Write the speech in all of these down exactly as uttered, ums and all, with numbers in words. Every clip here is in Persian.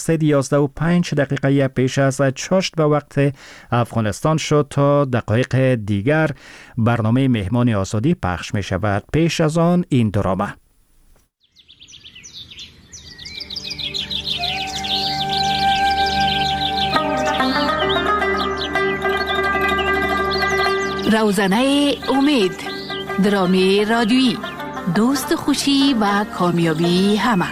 سه یازده و پنج دقیقه پیش از چاشت به وقت افغانستان شد. تا دقایق دیگر برنامه مهمان آزادی پخش می شود. پیش از آن این درامه. روزنه امید، درامی رادیویی، دوست خوشی و کامیابی همه.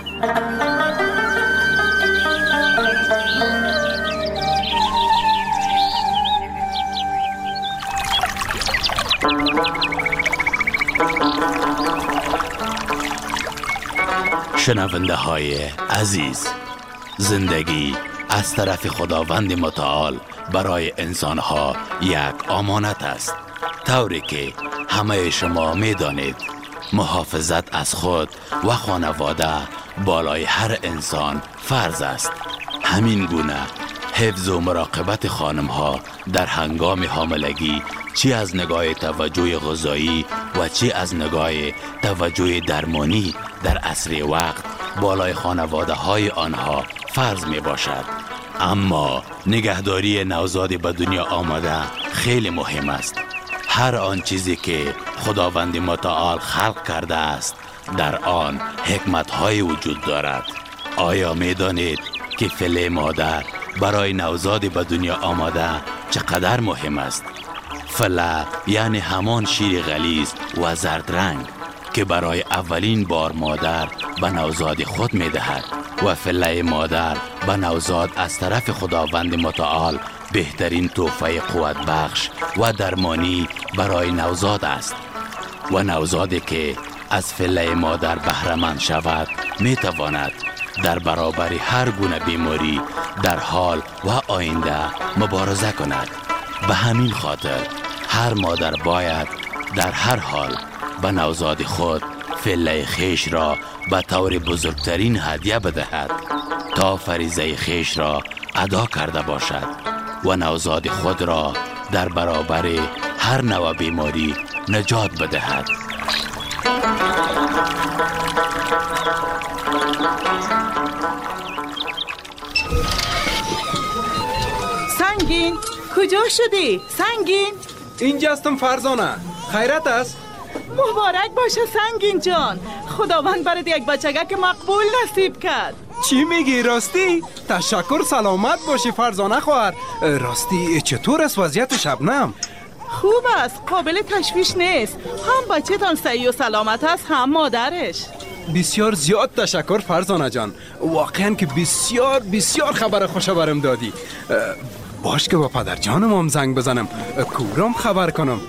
شنونده های عزیز، زندگی از طرف خداوند متعال برای انسانها یک امانت است، طوری که همه شما می دانید محافظت از خود و خانواده بالای هر انسان فرض است. همین گونه حفظ و مراقبت خانم ها در هنگام حاملگی، چی از نگاه توجه غذایی و چی از نگاه توجه درمانی در عصر وقت بالای خانواده های آنها فرض می باشد. اما نگهداری نوزاد به دنیا آمده خیلی مهم است. هر آن چیزی که خداوند متعال خلق کرده است در آن حکمت های وجود دارد. آیا می دانید که فله مادر برای نوزاد به دنیا آمده چقدر مهم است؟ فله یعنی همان شیر غلیظ و زرد رنگ که برای اولین بار مادر به نوزاد خود می دهد و فله مادر به نوزاد از طرف خداوند متعال بهترین تحفه قوت بخش و درمانی برای نوزاد است. و نوزادی که از فله مادر بهره‌مند شود می تواند در برابر هر گونه بیماری در حال و آینده مبارزه کند. به همین خاطر هر مادر باید در هر حال به نوزاد خود فله خیش را به طور بزرگترین هدیه بدهد تا فریضه خیش را ادا کرده باشد و نوزاد خود را در برابر هر نوع بیماری نجات بدهد. سنگین، کجا شدی؟ سنگین؟ اینجا هستم فرزانه. خیرت است؟ مبارک باشه سنگین جان. خداوند برات یک بچگک مقبول نصیب کرد. چی میگی راستی؟ تشکر، سلامت باشی فرزانه خواهر. راستی چطور است وضعیت شبنم؟ خوب است، قابل تشویش نیست. هم بچه تان صحیح و سلامت است، هم مادرش. بسیار زیاد تشکر فرزانه جان. واقعا که بسیار بسیار خبر خوش برم دادی. باش که با پدر جانم هم زنگ بزنم، کورم خبر کنم.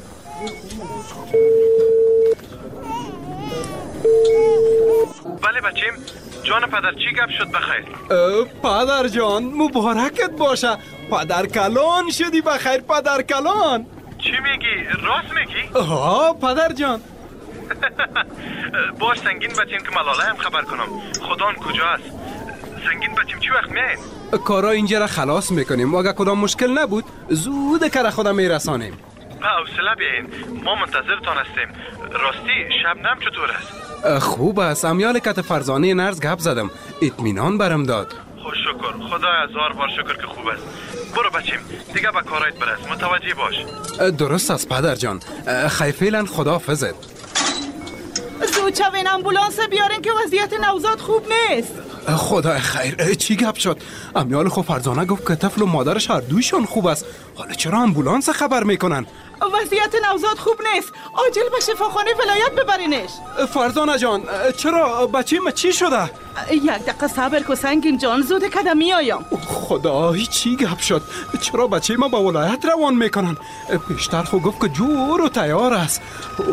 بله بچیم، جان پدر چی گپ شد بخیر؟ پدر جان مبارکت باشه، پدر کلان شدی بخیر پدر کلان. چی میگی؟ راست میگی؟ ها پدر جان. باش سنگین بچیم که ملاله هم خبر کنم. خدان کجا است؟ سنگین بچیم چی وقت میاین؟ کارا اینجا را خلاص میکنیم و اگه کدام مشکل نبود زود کار خودم میرسانیم. حوصله بیاین، ما منتظرتان هستیم. راستی شبنم چطور است؟ خوب است. امیال کت فرزانه نرز گپ زدم، اطمینان برم داد. خوش شکر، خدا هزار بار شکر که خوب است. برو بچیم دیگه به کارایت برس، متوجه باش. درست است پدر جان. خیر فعلا خداحافظت. زود شوین امبولانس بیارین که وضعیت نوزاد خوب نیست. خدا خیر، چی گپ شد؟ امیال خو فرزانه گفت که طفل و مادرش هر دویشون خوب است. حالا چرا امبولانس خبر میکنن؟ وضعیت نوزاد خوب نیست، عاجل به شفاخانه ولایت ببرینش. فرزانه جان چرا؟ بچیم چی شده؟ یک دقیقه صبر کن سنگین جان، زود کدم میایم. خدا چی گپ شد؟ چرا بچه ما به ولایت روان میکنن؟ پیشتر خو گفت که جور و تیار است.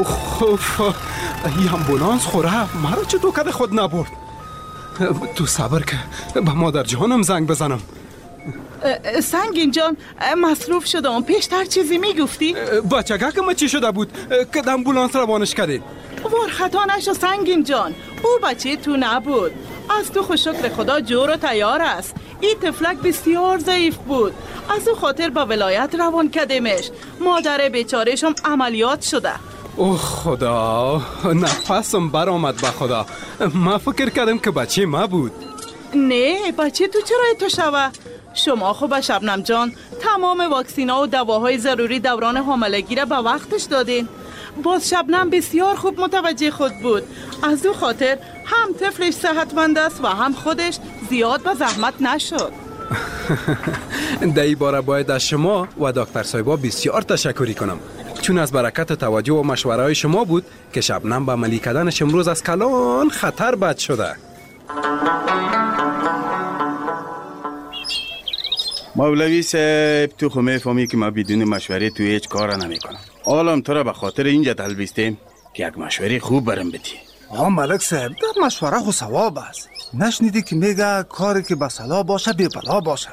این امبولانس خوره مرا چه تو کده خود نبرد؟ تو صبر که به مادر جانم زنگ بزنم. سنگین جان مصروف شدم، پیشتر چیزی میگفتی؟ بچگه که ما چی شده بود که امبولانس روانش کردین؟ ور خطا نشو سنگین جان، او بچه تو نبود. از تو خوش شکر خدا جور و تیار است. این طفلک بسیار ضعیف بود، از او خاطر با ولایت روان کردیمش. مادر بیچاره‌شم عملیات شده. اوه خدا، نفسم بر آمد به خدا. من فکر کردم که بچه ما بود. نه بچه تو چرا تو شوه؟ شما خوب شبنم جان تمام واکسینا و دواهای ضروری دوران حاملگی را به وقتش دادین. باز شبنم بسیار خوب متوجه خود بود. از او خاطر هم طفلش صحتمند است و هم خودش زیاد به زحمت نشد. در این باره باید از شما و دکتر صاحبا بسیار تشکری کنم، چون از برکت توجه و مشوره های شما بود که شبنم به عملی کردنش امروز از کلان خطر بد شده. مولوی صاحب تو خو میفهمی که ما بدون مشوره تو هیچ کار نمی کنم. حالم تو را به خاطر اینجا تلبیستیم که یک مشوره خوب برم بدی. آه ملک صاحب در مشوره خو ثواب است. نشنیدی که میگه کاری که به صلاح باشه بی بلا باشه؟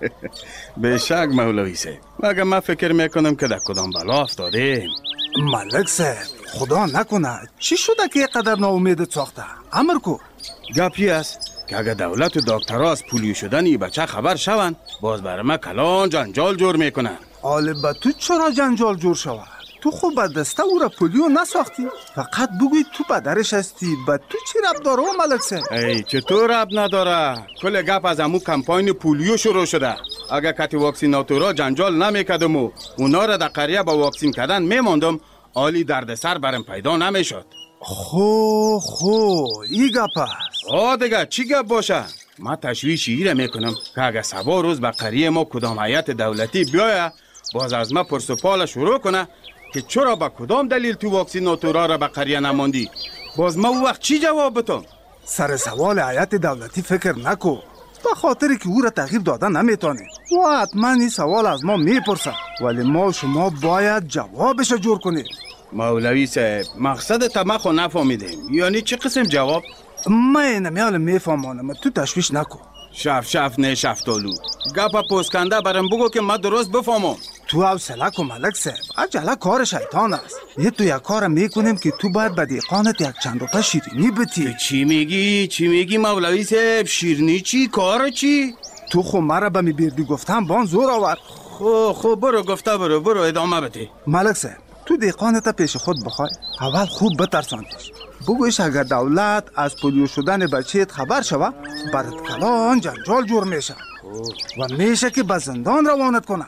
به شک مولوی صاحب، مگه من فکر میکنم که در کدام بلا افتادیم. ملک صاحب خدا نکنه چی شده که اینقدر ناامید ساخته؟ امر کو. گپی است که اگر دولت و دکترها از پولیو شدن این بچه خبر شوند، باز برای ما کلان جنجال جور میکنن. آله به تو چرا جنجال جور شود؟ تو خوب به دسته او را پولیو نساختی؟ فقط بگوی تو پدرش هستی. به تو چی رب داره ملک صاحب؟ ای چطور رب نداره؟ کل گپ از امو کمپاین پولیو شروع شده. اگر کتی واکسیناتورا جنجال نمیکردم و اونا را در قریه با واکسین کردن میماندم، عالی دردسر برم پیدا نمیشد. خو خو ای گپ است. آه دیگه چی گپ باشه؟ ما تشویش ایره میکنم که اگر سبا روز به قریه ما کدام هیئت دولتی بیایه، باز از ما پرس و پال شروع کنه که چرا با کدام دلیل تو واکسیناتورا را به قریه نماندی؟ باز ما او وقت چی جواب بتم؟ سر سوال هیئت دولتی فکر نکو، به خاطر که او را تغییر داده نمیتونه و حتما این سوال از ما میپرسه، ولی ما شما باید جوابش جور کنیم. مولوی صاحب مقصد تا خو نفهمیدیم، یعنی چه قسم جواب؟ من اینمیال میفهمانم، تو تشویش نکو. شف شف نه شفتالو گپا پوسکنده برم بگو که ما درست بفهمم. تو حوصله کو ملک صاحب، عجله کار شیطان است. یه تو یک کار میکنیم که تو باید به دیقانت یک چند روپه شیرینی بتی. چی میگی؟ چی میگی مولوی صاحب؟ شیرینی چی؟ کار چی؟ تو خو مرا به می بیردی گفتم بان زور آورد. خو خو برو گفته برو برو ادامه بده. ملک صاحب تو دیقانت پیش خود بخوای، اول خوب بترساندش. بگویش اگر دولت از پولیو شدن بچهت خبر شوه، برات کلان جنجال جور میشه و میشه که به زندان روانت کنه.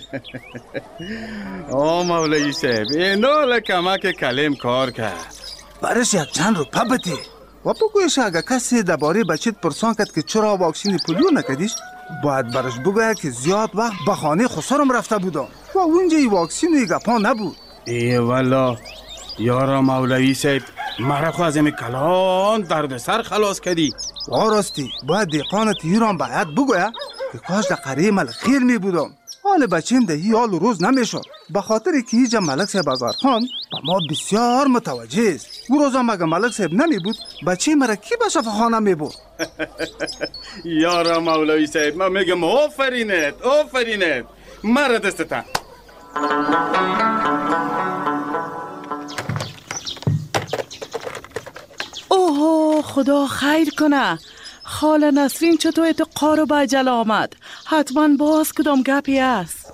آه مولوی صاحب اینا لکمک کلم کار کرد. برش یک چند روپه بتی و بگویش اگر کسی درباره بچهت پرسان کرد که چرا واکسین پولیو نکردیش، باید برش بگوید که زیاد وقت به خانه خسرم رفته بودم و اونجا این واکسین و گپا نبود. ای والا یارا مولوی صاحب مرا خو از این کلان درد سر خلاص کردی. واراستی باید دیقانت ایران باید بگوید که کاش در قریه ملک خیر می بودم. حال بچیم ده ای حال روز نمیشد، به خاطر که اینجا ملک صاحب آزارخان با ما بسیار متوجه است. او روزا مگه ملک صاحب نمی بود بچه مرا کی به شفاخانه می بود؟ یارا مولوی صاحب من میگم آفرینت آفرینت مرا دستتن. اوه خدا خیر کنه. خاله نسرین چطور تو قارو به عجله آمد؟ حتما باز کدام گپی است.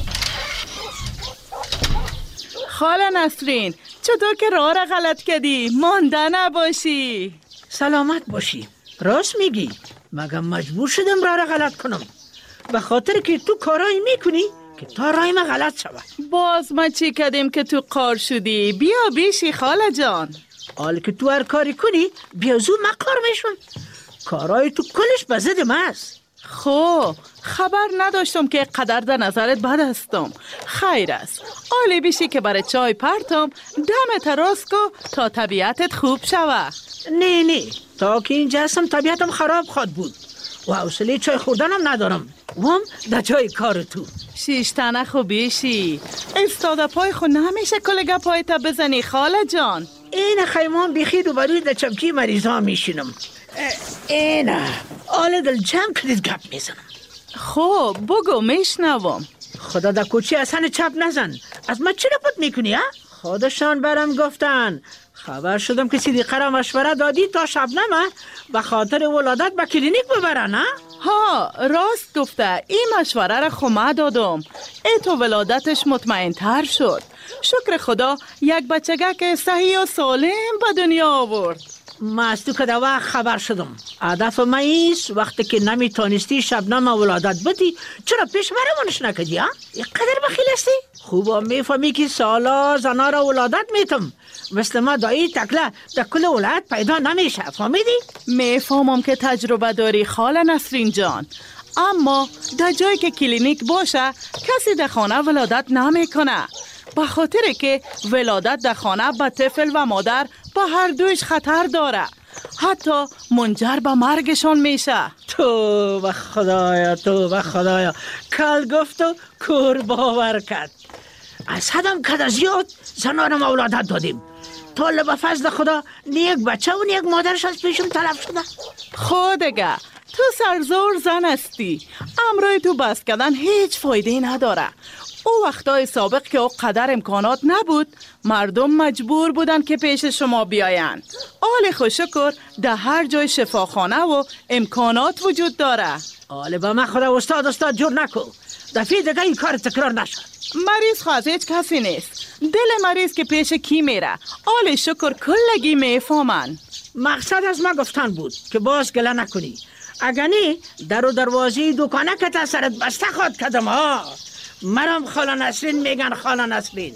خاله نسرین چطور که راه را غلط کردی؟ مانده نباشی. سلامت باشی. راست میگی، مگه مجبور شدم راه را غلط کنم به خاطر که تو کارایی میکنی که تا راه ما غلط شود. باز ما چی کردیم که تو قار شدی؟ بیا بیشی خاله جان. حال که تو هر کاری کنی بیا زو من قار میشم. کارای تو کلش به ضد من است. خب خبر نداشتم که قدر در نظرت بد هستم. خیر است، آلی بیشی که برای چای پرتم دم تراس کو تا طبیعتت خوب شوه. نه نه تا که اینجا هستم طبیعتم خراب خواد بود و حوصله چای خوردنم ندارم و هم در جای کار تو. شیشتنه خو بیشی استاده پای خو نمیشه کلگه پای تا بزنی خاله جان. این خیمان بیخی رو بروی در چمکی مریضا میشینم. اینه آل دل جمع کردید گپ میزنم. خب بگو میشنوم. خدا در کوچی اصلا چپ نزن. از ما چی رپوت میکنی ها؟ خودشان برم گفتن. خبر شدم که صدیقه را مشوره دادی تا شبنمه به خاطر ولادت به کلینیک ببرن ها؟ ها راست گفته. این مشوره را خمه دادم. ای تو ولادتش مطمئن تر شد. شکر خدا یک بچگه که صحیح و سالم به دنیا آورد. من از تو که در وقت خبر شدم. هدف من ایست وقتی که نمیتونستی شبنم ولادت بدی چرا پیش برمونش نکدی ها؟ اینقدر بخیل هستی؟ خوبا میفهمی که سالا زنا را ولادت میتم، مثل ما دایی تکله در کل ولایت پیدا نمیشه. فهمیدی؟ میفهمم که تجربه داری خاله نسرین جان، اما در جایی که کلینیک باشه کسی در خانه ولادت نمیکنه، به خاطر که ولادت در خانه به طفل و مادر با هر دویش خطر داره، حتی منجر به مرگشان میشه. تو به خدایا، تو به خدایا، کل گفت و کور باور کرد. از حدم کد زیاد زنانم ولادت دادیم. طول به فضل خدا نیک بچه و نیک مادرش از پیشم تلف شده. خودگه تو سرزور زن هستی، امروی تو بس کردن هیچ فایده نداره. او وقتای سابق که او قدر امکانات نبود، مردم مجبور بودن که پیش شما بیاین. آل خوشکر در هر جای شفاخانه و امکانات وجود داره. آل با من خدا استاد استاد جور نکو، دفعه دیگه این کار تکرار نشد. مریض خواهد هیچ کسی نیست، دل مریض که پیش کی میره آل شکر کلگی میفهمن. مقصد از ما گفتن بود که باز گله نکنی، اگر نی در و دروازی دکانه که تا سرت بسته خود کدم ها. مرم خاله نسرین میگن خاله نسرین.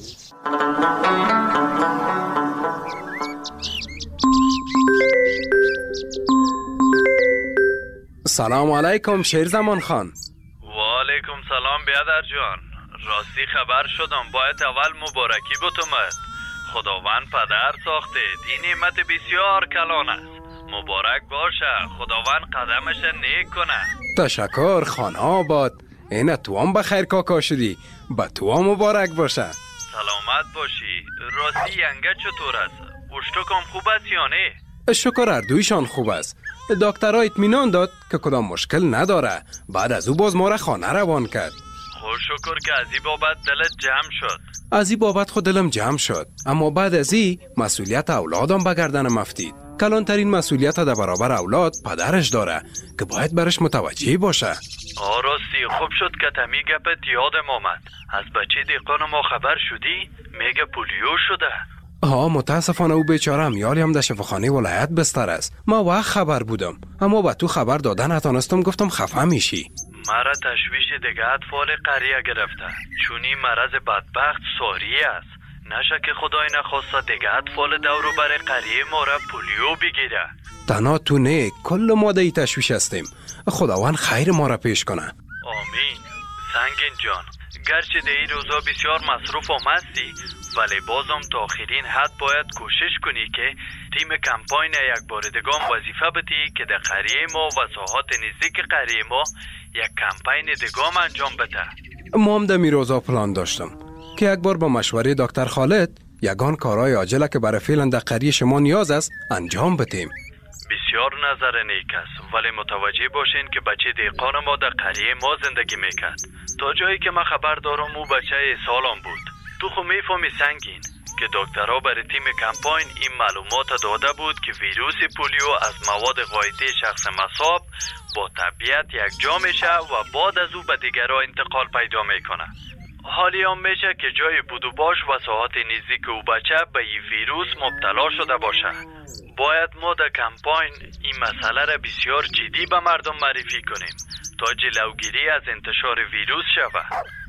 سلام علیکم شیرزمان خان. و علیکم سلام بیادر جان. راستی خبر شدم باید اول مبارکی بتومد. خداوند پدر ساخته، این نعمت بسیار کلان است. مبارک باشه، خداوند قدمش نیک کنه. تشکر خان آباد. اینه تو هم بخیر کاکا شدی، با تو هم مبارک باشه. سلامت باشی. راستی ینگه چطور است؟ اشتکم خوب است یا نه؟ شکر اردویشان خوب است. دکترها اطمینان داد که کدام مشکل نداره. بعد از او باز ما را خانه روان کرد. خوش شکر که از این بابت دلت جمع شد. از این بابت خود دلم جمع شد، اما بعد از این مسئولیت اولادم به گردنم افتید. کلانترین مسئولیت در برابر اولاد پدرش داره که باید برش متوجه باشه. آه راستی خوب شد که تمی گپت یادم آمد. از بچه دیقان ما خبر شدی؟ میگه پولیو شده. ها متاسفانه او بیچاره امیالی هم در شفاخانه ولایت بستر است. ما وقت خبر بودم، اما با تو خبر دادن نتانستم، گفتم خفه میشی. مرا تشویش دیگه اطفال قریه گرفته، چون این مرض بدبخت ساری است. نشه که خدای نخواسته دیگه اطفال دورو بر قریه ما را پولیو بگیره. تنها تو نه، کل ما دی تشویش هستیم. خداوند خیر ما را پیش کنه. آمین. سنگین جان، گرچه در این روزا بسیار مصروف آمدی، ولی بازم تا آخرین حد باید کوشش کنی که تیم کمپاین یک بار دیگه وظیفه بدی که در قریه ما و ساحات نزدیک قریه ما یک کمپاین دیگه انجام بده. ما هم در می روزا پلان داشتم که یک بار با مشوره دکتر خالد یگان کارهای عاجله که برای فعلا در قریه شما نیاز است انجام بدیم. بسیار نظر نیک است، ولی متوجه باشین که بچه دیقان ما در قریه ما زندگی میکرد. تا جایی که من خبر دارم او بچه سالم بود. تو خو میفهمی سنگین که دکترها برای تیم کمپاین این معلومات داده بود که ویروس پولیو از مواد غایطی شخص مصاب با طبیعت یک جا میشه و بعد از او به دیگرها انتقال پیدا میکنه. حالی هم میشه که جای بود و باش و ساحات نزدیک او بچه به این ویروس مبتلا شده باشه. باید ما در کمپاین این مسئله را بسیار جدی به مردم معرفی کنیم تا جلوگیری از انتشار ویروس شود.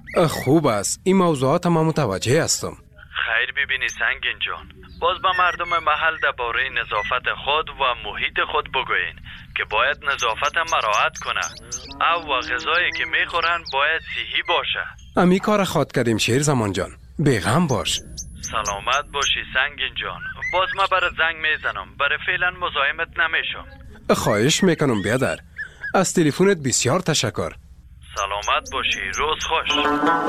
خوب است، این موضوعات ما متوجه هستم. خیر ببینی سنگین جان، باز به مردم محل درباره نظافت خود و محیط خود بگوین که باید نظافت مراعات کنه او و غذایی که میخورن باید صحی باشه. امی کار خواد کردیم شیر زمان جان، بیغم باش. سلامت باشی سنگین جان. باز ما برای زنگ میزنم، برای فعلا مزاحمت نمیشم. خواهش میکنم بیادر، از تلفنت بسیار تشکر. سلامت باشی، روز خوش.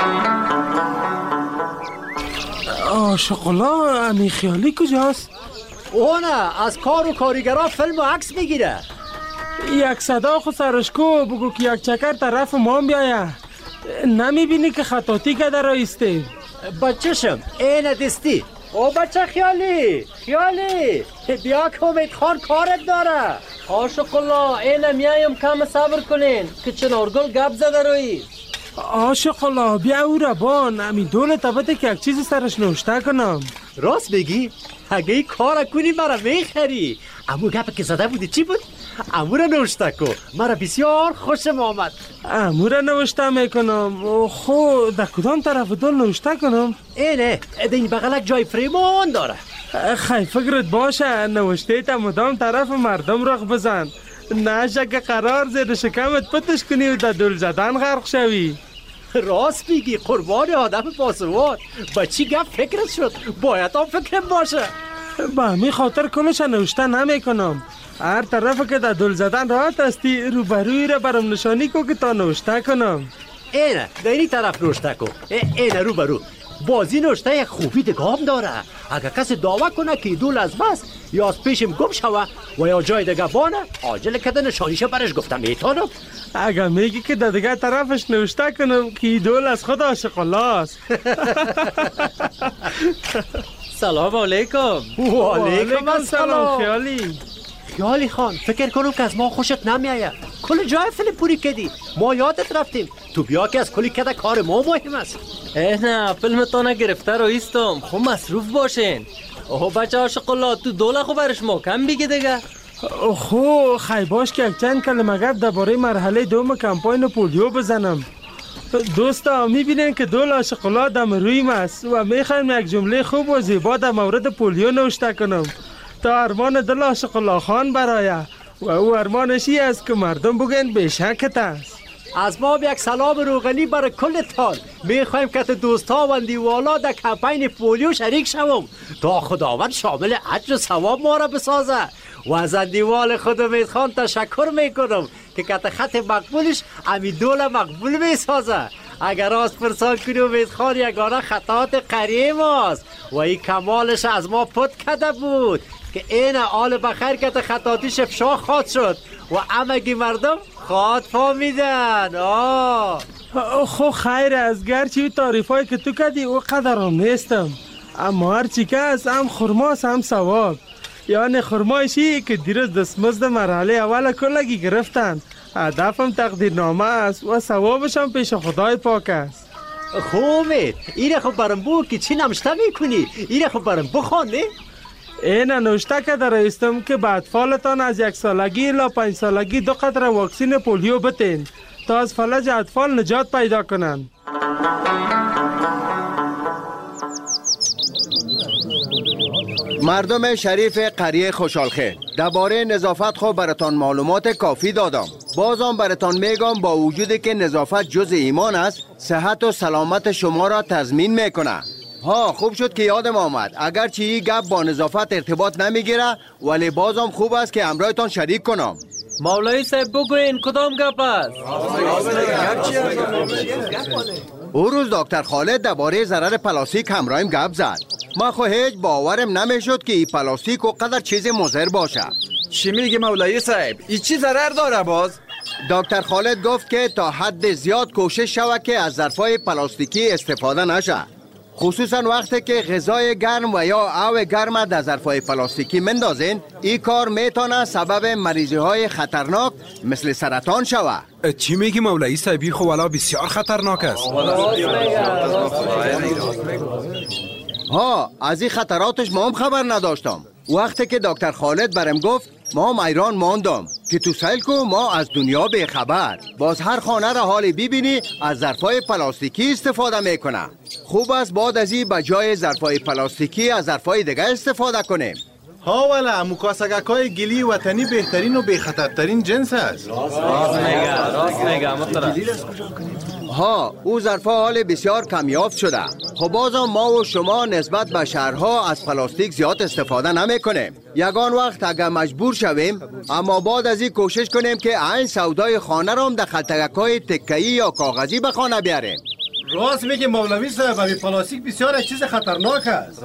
آه شقلا، امی خیالی کجاست؟ اونه از کار و کاریگرها فیلم و عکس میگیره. یک صدا خود سرشکو بگو که یک چکر طرف ما بیایه. نمیبینی که خطاطی که در ایسته؟ بچه‌شم اینه دستی. او بچه خیالی خیالی بیا که امید خان کارت داره. آشق الله اینه میایم کم صبر کنین که چنارگل گپ زده روی. آشق الله بیا او را بان امی دونه تبته که یک چیزی سرش نوشته کنم. راست بگی؟ اگه این کار کنی مرا میخری. امو گپ که زده بودی چی بود؟ امو را نوشته کو. مرا بسیار خوشم آمد. امو را نوشته میکنم. خو در کدام طرف دل نوشته کنم؟ اینه در این بغلک جای فریمان داره. خیلی فکرت باشه نوشته تا مدام طرف مردم رخ بزن، نشه که قرار زیر شکمت پتش کنی و در دل زدن غرق شوی. راست میگی قربان آدم باسواد. با چی گپ فکرت شد؟ باید هم فکرم باشه. با همین خاطر کلش نوشته نمی کنم. هر طرف که در دل زدن راحت استی روبروی را برام نشانی کو که تا نوشته کنم. اینه در این طرف نوشته کو. اینه روبرو. بازی نوشته یک خوبی دگام داره. اگر کسی دعوه کنه که دول از بس یا از پیشم گم شوه و یا جای دیگه بانه، عاجل کده نشانیشه برش گفتم میتونم. اگر میگی که در دیگه طرفش نوشته کنم که دول از خود عاشق اللاست. سلام علیکم. و علیکم السلام. خیالی خیالی خان، فکر کنم که از ما خوشت نمیایه. کل جای فیلم پوری کردی، ما یادت رفتیم. تو بیا که از کلی کده کار ما مهم است. نه فیلم تو نگرفته رو ایستم. خب مصروف باشین. اوه بچه عاشق الله، تو دوله خو برش محکم بگی دیگه. خو خیلی باش که یک چند کلمه گپ درباره مرحله دوم کمپاین پولیو بزنم. دوستا میبینین که دول عاشق الله دم رویم است و میخوایم یک جمله خوب و زیبا در مورد پولیو نوشته کنم تا ارمان دل عاشق الله خان برایه و او ارمانشی است که مردم بگن بشکت است. از ما یک سلام روغنی برای کلتان. میخوایم که دوستا و دیوالا در کمپین پولیو شریک شوم تا خداوند شامل اجر و ثواب ما را بسازه. و از دیوال خود امید خان تشکر میکنم که کت خط مقبولش امی دول مقبول میسازه. اگر راست پرسان کنی امید خان یگانه خطات قریه ماست و این کمالش از ما پت کده بود که این آل بخیر که خطاتیش افشا خواد شد و امگی مردم خواد فامیدن. آه خو خیر از گرچی تعریف هایی که تو کدی او قدرم نیستم، اما هرچی که از هم خرماس هم ثواب. یعنی خرمایشی که دیروز دستمزد مرحله اول کلگی گرفتن. هدفم تقدیرنامه است و ثوابش هم پیش خدای پاک است. خوبه اینه خب برم بو که چی نمشته میکنی؟ اینه خب برم بخوانده؟ اینه نوشته که در ایستم که به اطفالتان از یک سالگی الی پنج سالگی دو قطره واکسین پولیو بتین تا از فلج اطفال نجات پیدا کنن. مردم شریف قریه خوشحالخیر، درباره نظافت خو براتان معلومات کافی دادم. بازم براتان میگم با وجودی که نظافت جز ایمان است، صحت و سلامت شما را تضمین میکنه. ها خوب شد که یادم آمد، اگرچه این گپ با نظافت ارتباط نمیگیره ولی بازم خوب است که همراهتان شریک کنم. مولای صاحب بگوین کدام گپ است؟ او روز دکتر خالد درباره ضرر پلاستیک همراهیم گپ زد. ما خو هیچ باورم نمیشد که این پلاستیک و قدر چیز مضر باشه. چی میگی مولای صاحب؟ این چی ضرر داره باز؟ دکتر خالد گفت که تا حد زیاد کوشش شود که از ظرفای پلاستیکی استفاده نشه، خصوصا وقتی که غذای گرم و یا آب گرم در ظرفای پلاستیکی مندازین. این کار میتونه سبب مریضی های خطرناک مثل سرطان شود. چی میگی مولای صاحبی؟ خو والا بسیار خطرناک است. ها از این خطراتش ما هم خبر نداشتم. وقتی که دکتر خالد برم گفت ما هم ایران ماندم که تو سیل کو ما از دنیا به خبر. باز هر خانه را حالی ببینی از ظرفای پلاستیکی استفاده میکنه. خوب است بعد از این بجای ظرفای پلاستیکی از ظرفای دیگه استفاده کنیم. ها ولی مکاسگک های گلی وطنی بهترین و بخطرترین جنس است. راست میگه راست میگه. ها او ظرفا حال بسیار کمیافت شده. خب بازم ما و شما نسبت به شهرها از پلاستیک زیاد استفاده نمی کنیم. یگان وقت اگر مجبور شویم، اما بعد از این کوشش کنیم که این سودای خانه را هم در خلطگک های تکه‌ای یا کاغذی به خانه بیاریم. راست میگه مولوی صاحب، این پلاستیک بسیار چیز خطرناک است.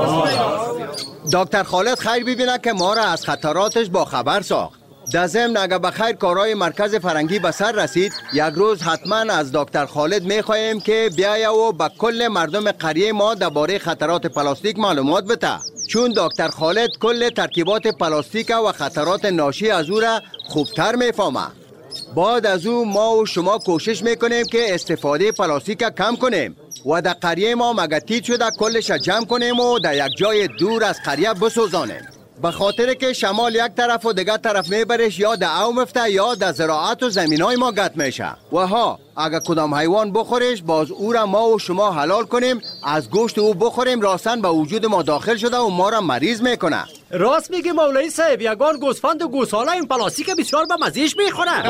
دکتر خالد خیر ببینه که ما را از خطراتش با خبر ساخت. در ضمن اگر بخیر کارهای مرکز فرنگی به سر رسید، یک روز حتما از دکتر خالد میخواهیم که بیاید و به کل مردم قریه ما درباره خطرات پلاستیک معلومات بده، چون دکتر خالد کل ترکیبات پلاستیک و خطرات ناشی از او را خوبتر میفهمه. بعد از او ما و شما کوشش میکنیم که استفاده پلاستیک کم کنیم، و در قریه ما مگتیت شده کلش جمع کنیم و در یک جای دور از قریه بسوزانیم. به خاطر که شمال یک طرف و دیگر طرف میبرش یا در او مفته یا در زراعت و زمین های ما گت میشه. و ها اگر کدام حیوان بخورش باز او را ما و شما حلال کنیم، از گوشت او بخوریم، راستن به وجود ما داخل شده و ما را مریض میکنه. راست میگی مولوی صاحب، یگان گوسفند و گوساله این پلاستیک بسیار به مزیش میخوره.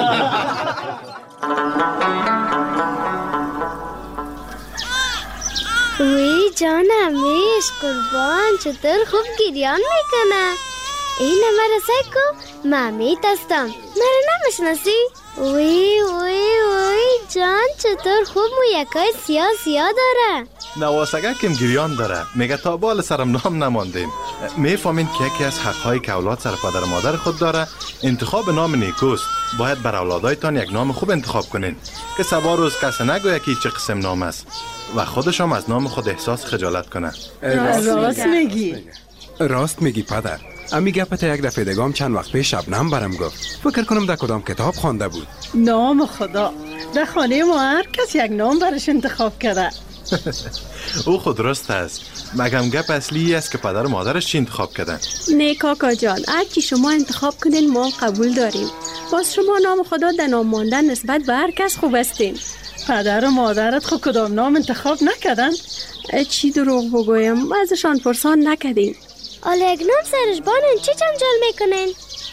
وی جانم میش قربان، چطور خوب گریان میکنه. این مرا سکو مامیت هستم، مرا نمیشناسی؟ وی وی وی جان چطور خوب مو یکای سیاه سیاه داره. نواسگه کم گریان داره، میگه تا بال سرم نام نماندیم. میفهمین که یکی از حقهای که اولاد سر پدر و مادر خود داره انتخاب نام نیکوست. باید بر اولادایتان یک نام خوب انتخاب کنین که سبا روز کسی نگوید که چه قسم نام است و خودش هم از نام خود احساس خجالت کنه. راست میگی. راست میگی پدر. امی گپت یک دفعه دگام چند وقت پیش شبنم برم گفت. فکر کنم در کدام کتاب خوانده بود. نام خدا، در خانه ما هر کس یک نام برش انتخاب کرده. او خود درست است. مگم گپ اصلی است که پدر و مادرش چی انتخاب کردن. نه کاکا جان، هر چی شما انتخاب کنین ما قبول داریم. باز شما نام خدا در نام ماندن نسبت به هر کس خوب استین. پدر و مادرت خود کدام نام انتخاب نکردن؟ چی دروغ بگویم، ازشان پرسان نکردیم. حالا یک نام سرش بانن چی جنجال میکنن؟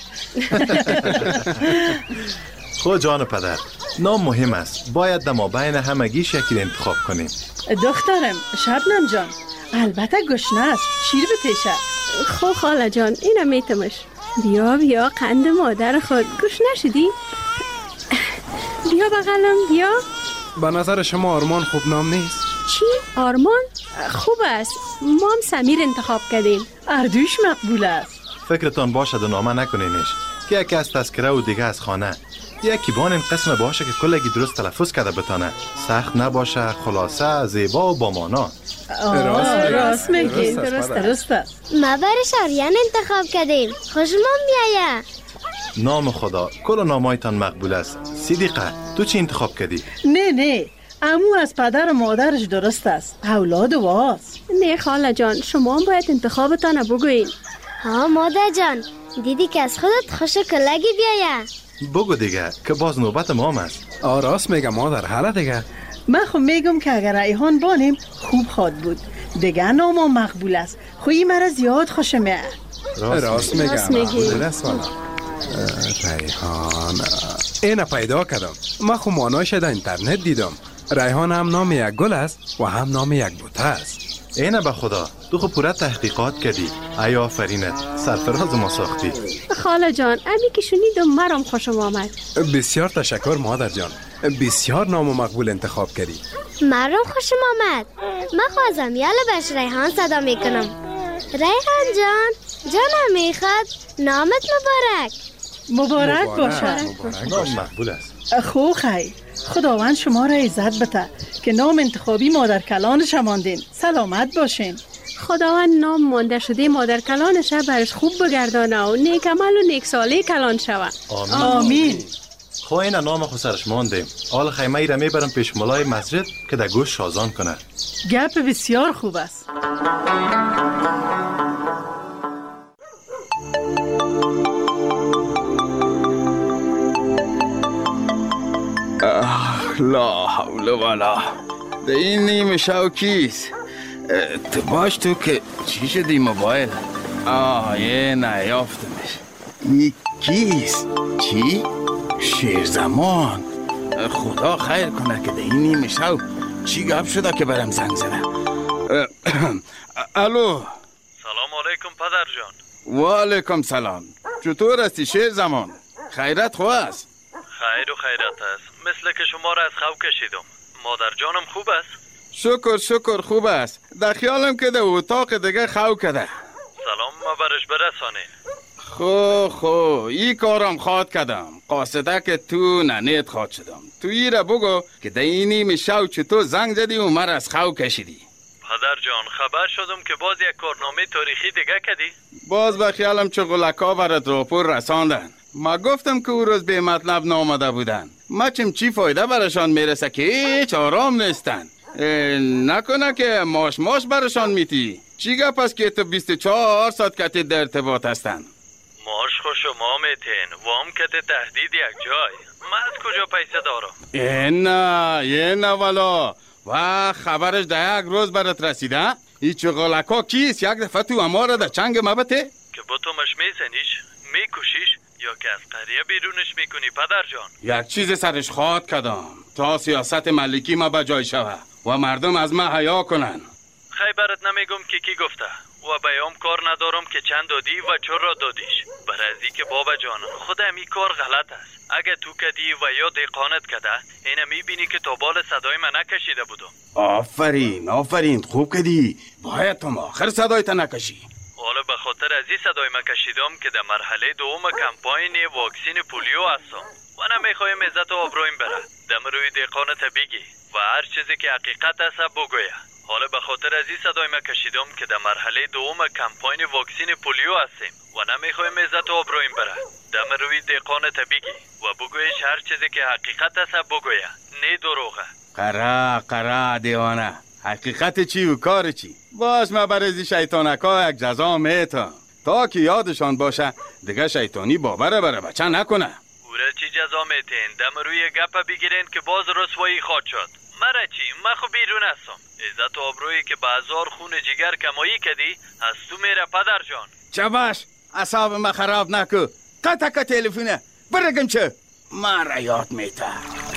خود جان پدر، نام مهم است. باید در مابین همگی شکل انتخاب کنیم. دخترم شبنم جان، البته گشنه است، شیر بتیشه. خو خاله جان اینم میتمش. بیا بیا قند مادر خود، گوش نشدی؟ بیا بغلم بیا. به نظر شما آرمان خوب نام نیست؟ چی؟ آرمان؟ خوب است. ما هم سمیر انتخاب کردیم. اردوش مقبول است. فکرتان باشد و نامه نکنینش که یکی از تذکره و دیگه از خانه. یکی بان این قسم باشه که کلگی درست تلفظ کرده بتانه، سخت نباشه، خلاصه، زیبا و با مانا. راست راست میگی. درست درست است. ما برش آریان انتخاب کردیم. خوشمون میایه. نام خدا، کل نامایتان مقبول است. صدیقه تو چی انتخاب کردی؟ نه نه، امو از پدر و مادرش درست است. اولاد واست. نه خاله جان، شما هم باید انتخابتان بگوین. ها مادر جان، دیدی که از خودت خوش کلگی بیایه. بگو دیگه که باز نوبت مام است. آه راست میگم مادر، حالا دیگه من خب میگم که اگر ریحان بانیم خوب خواد بود. دیگه نام مقبول است. خویی مرا زیاد خوشم میاد. راست میگم. راست میگی. درست والا. ریحان اینه پیدا کردم. من خب مانایش در اینترنت دیدم. ریحان هم نام یک گل است و هم نام یک بوته است. اینه به خدا، تو خب پورا تحقیقات کردی. ای آفرینت، سرفراز ما ساختی. خاله جان، امی که شنیدم مرام خوشم آمد. بسیار تشکر مادر جان، بسیار نام و مقبول انتخاب کردی. مرام خوشم آمد. من خوازم یالا بهش ریحان صدا میکنم. ریحان جان، جانم میخواد نامت مبارک. مبارک باشه. نام مقبول است. خو خیر، خداوند شما را عزت بده که نام انتخابی مادر کلانش ماندین. سلامت باشین. خداوند نام مانده شده مادر کلانش برش خوب بگردانه و نیک عمل و نیک ساله کلان شود. آمین. آمین. خو این نام خو سرش ماندیم. حال خیمه ای را میبرم پیش ملای مسجد که در گوش شازان کنه. گپ بسیار خوب است. لا حول ولا. ده این نیم شو کیست؟ تو باش تو که چی شدی موبایل؟ آه یه نیافتمش. این کیست؟ چی؟ شیرزمان. خدا خیر کنه که ده این نیم شو چی گپ شده که برم زنگ زنه. الو. سلام علیکم پدر جان. و علیکم سلام. چطور هستی شیرزمان؟ خیرت خواه است؟ خیر و خیرت است. مثل که شما را از خواب کشیدم. مادر جانم خوب است؟ شکر شکر خوب است. در خیالم که در اتاق دیگه خواب کده. سلام ما برش برسانین. خو خو ای کارم خواد کردم. قاصده که تو ننیت خواد شدم. تو ای را بگو که در اینی میشو چطور زنگ زدی و مر از خواب کشیدی. پدر جان خبر شدم که باز یک کارنامه تاریخی دیگه کدی؟ باز به خیالم چه غلکا برات راپور رساندن. ما گفتم که او روز به مطلب نامده بودن. ما چم چی فایده برشان میرسه که هیچ آرام نیستن. نکنه که ماش ماش برشان میتی. چی گپ است که تو بیست و چهار ساعت کتی در ارتباط هستن؟ ماش خو شما میتین وام کتی تهدید یک جای. من از کجا پیسه دارم؟ نه یه نه والا و خبرش ده یک روز برات رسیده؟ ای چغالکا کیست؟ یک دفعه تو اماره در چنگ مبته؟ که با تو مش میزنیش میکشیش یا که از قریه بیرونش میکنی پدر جان؟ یک چیز سرش خواد کدام تا سیاست ملکی ما بجای شوه و مردم از ما حیا کنن. خیبرت نمیگم که کی گفته و بیام کار ندارم که چند دادی و چرا دادیش. برای که بابا جان خود امی کار غلط است. اگه تو کدی و یا دیقانت کده اینه میبینی که تا بال صدای من نکشیده بودم. آفرین آفرین خوب کدی. باید تو آخر صدای تا نکشی. حالا به خاطر از این صدای من کشیدم که در مرحله دوم کمپاین واکسین پولیو هستم و نمیخوایم عزت و آبرویم بره. دم روی دیقانت بگی و هر چیزی که حقیقت است بگویه. حالا به خاطر از این صدای من کشیدم که در مرحله دوم کمپاین واکسین پولیو هستیم و نمیخوایم عزت و آبرویم بره. دم روی دیقانت بگی و بگویش هر چیزی که حقیقت است بگویه، نه دروغه. قرا قرا دیوانه، حقیقت چی و کار چی؟ باش ما برای شیطانکا یک جزا میتم تا که یادشان باشه دیگه شیطانی باور بره بچه نکنه. اوره چی جزا میتین؟ دم روی گپ بگیرین که باز رسوایی خواد شد. مرا چی؟ من خو بیرون هستم. عزت و آبرویی که به هزار خون جگر کمایی کدی از تو میره پدر جان. چه باش اصاب ما خراب نکو. قطع که تلفونه برگم چه من را یاد میته.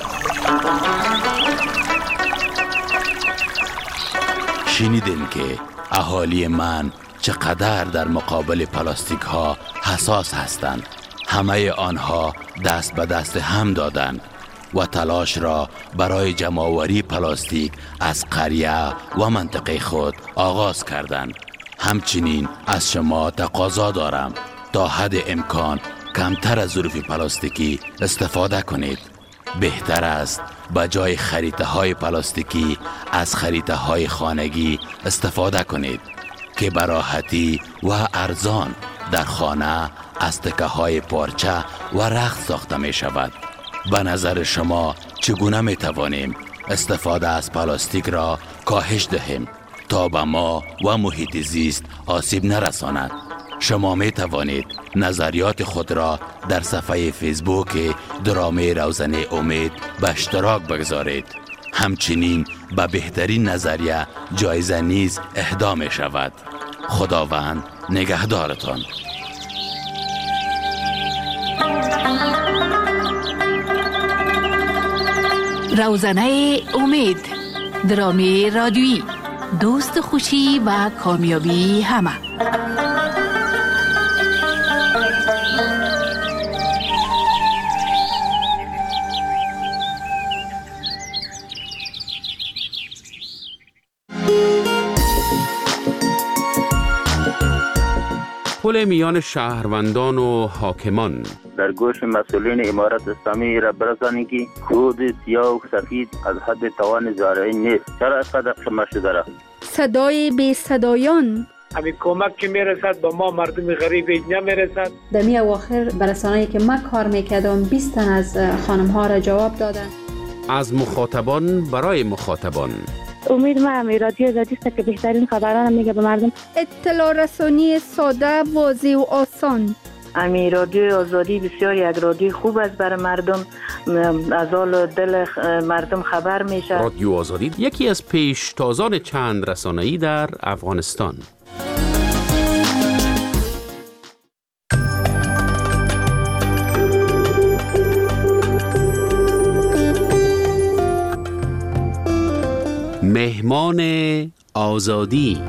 شنیدین که اهالی من چقدر در مقابل پلاستیک ها حساس هستند. همه آنها دست به دست هم دادند و تلاش را برای جمع‌آوری پلاستیک از قریه و منطقه خود آغاز کردند. همچنین از شما تقاضا دارم تا حد امکان کمتر از ظروف پلاستیکی استفاده کنید. بهتر است به جای خریطه های پلاستیکی از خریطه های خانگی استفاده کنید که به راحتی و ارزان در خانه از تکه های پارچه و رخت ساخته می شود. به نظر شما چگونه می توانیم استفاده از پلاستیک را کاهش دهیم تا به ما و محیط زیست آسیب نرساند؟ شما می توانید نظریات خود را در صفحه فیسبوک درامه روزنه امید به اشتراک بگذارید. همچنین به بهترین نظریه جایزه نیز اهدا می شود. خداوند نگهدارتان. روزنه امید، درامه رادیویی، دوست خوشی و کامیابی همه. پل میان شهروندان و حاکمان. در گوش مسئولین امارت اسلامی را برسانی که خود سیاه و سفید از حد توان زارعی نیست. چرا اینقدر خمه شده را؟ صدای بی صدایان. همین کمک که میرسد با ما مردم غریب نمیرسد. در می اواخر برسانه‌ای که من کار میکردم بیست تن از خانم ها را جواب دادن. از مخاطبان برای مخاطبان. امید ما هم رادیو آزادی است که بهترین خبران میگه به مردم. اطلاع رسانی ساده، واضح و آسان. امی رادیو آزادی بسیار یک رادیو خوب است برای مردم، از حال دل مردم خبر میشه. رادیو آزادی یکی از پیشتازان چند رسانه‌ای در افغانستان. مهمان آزادی.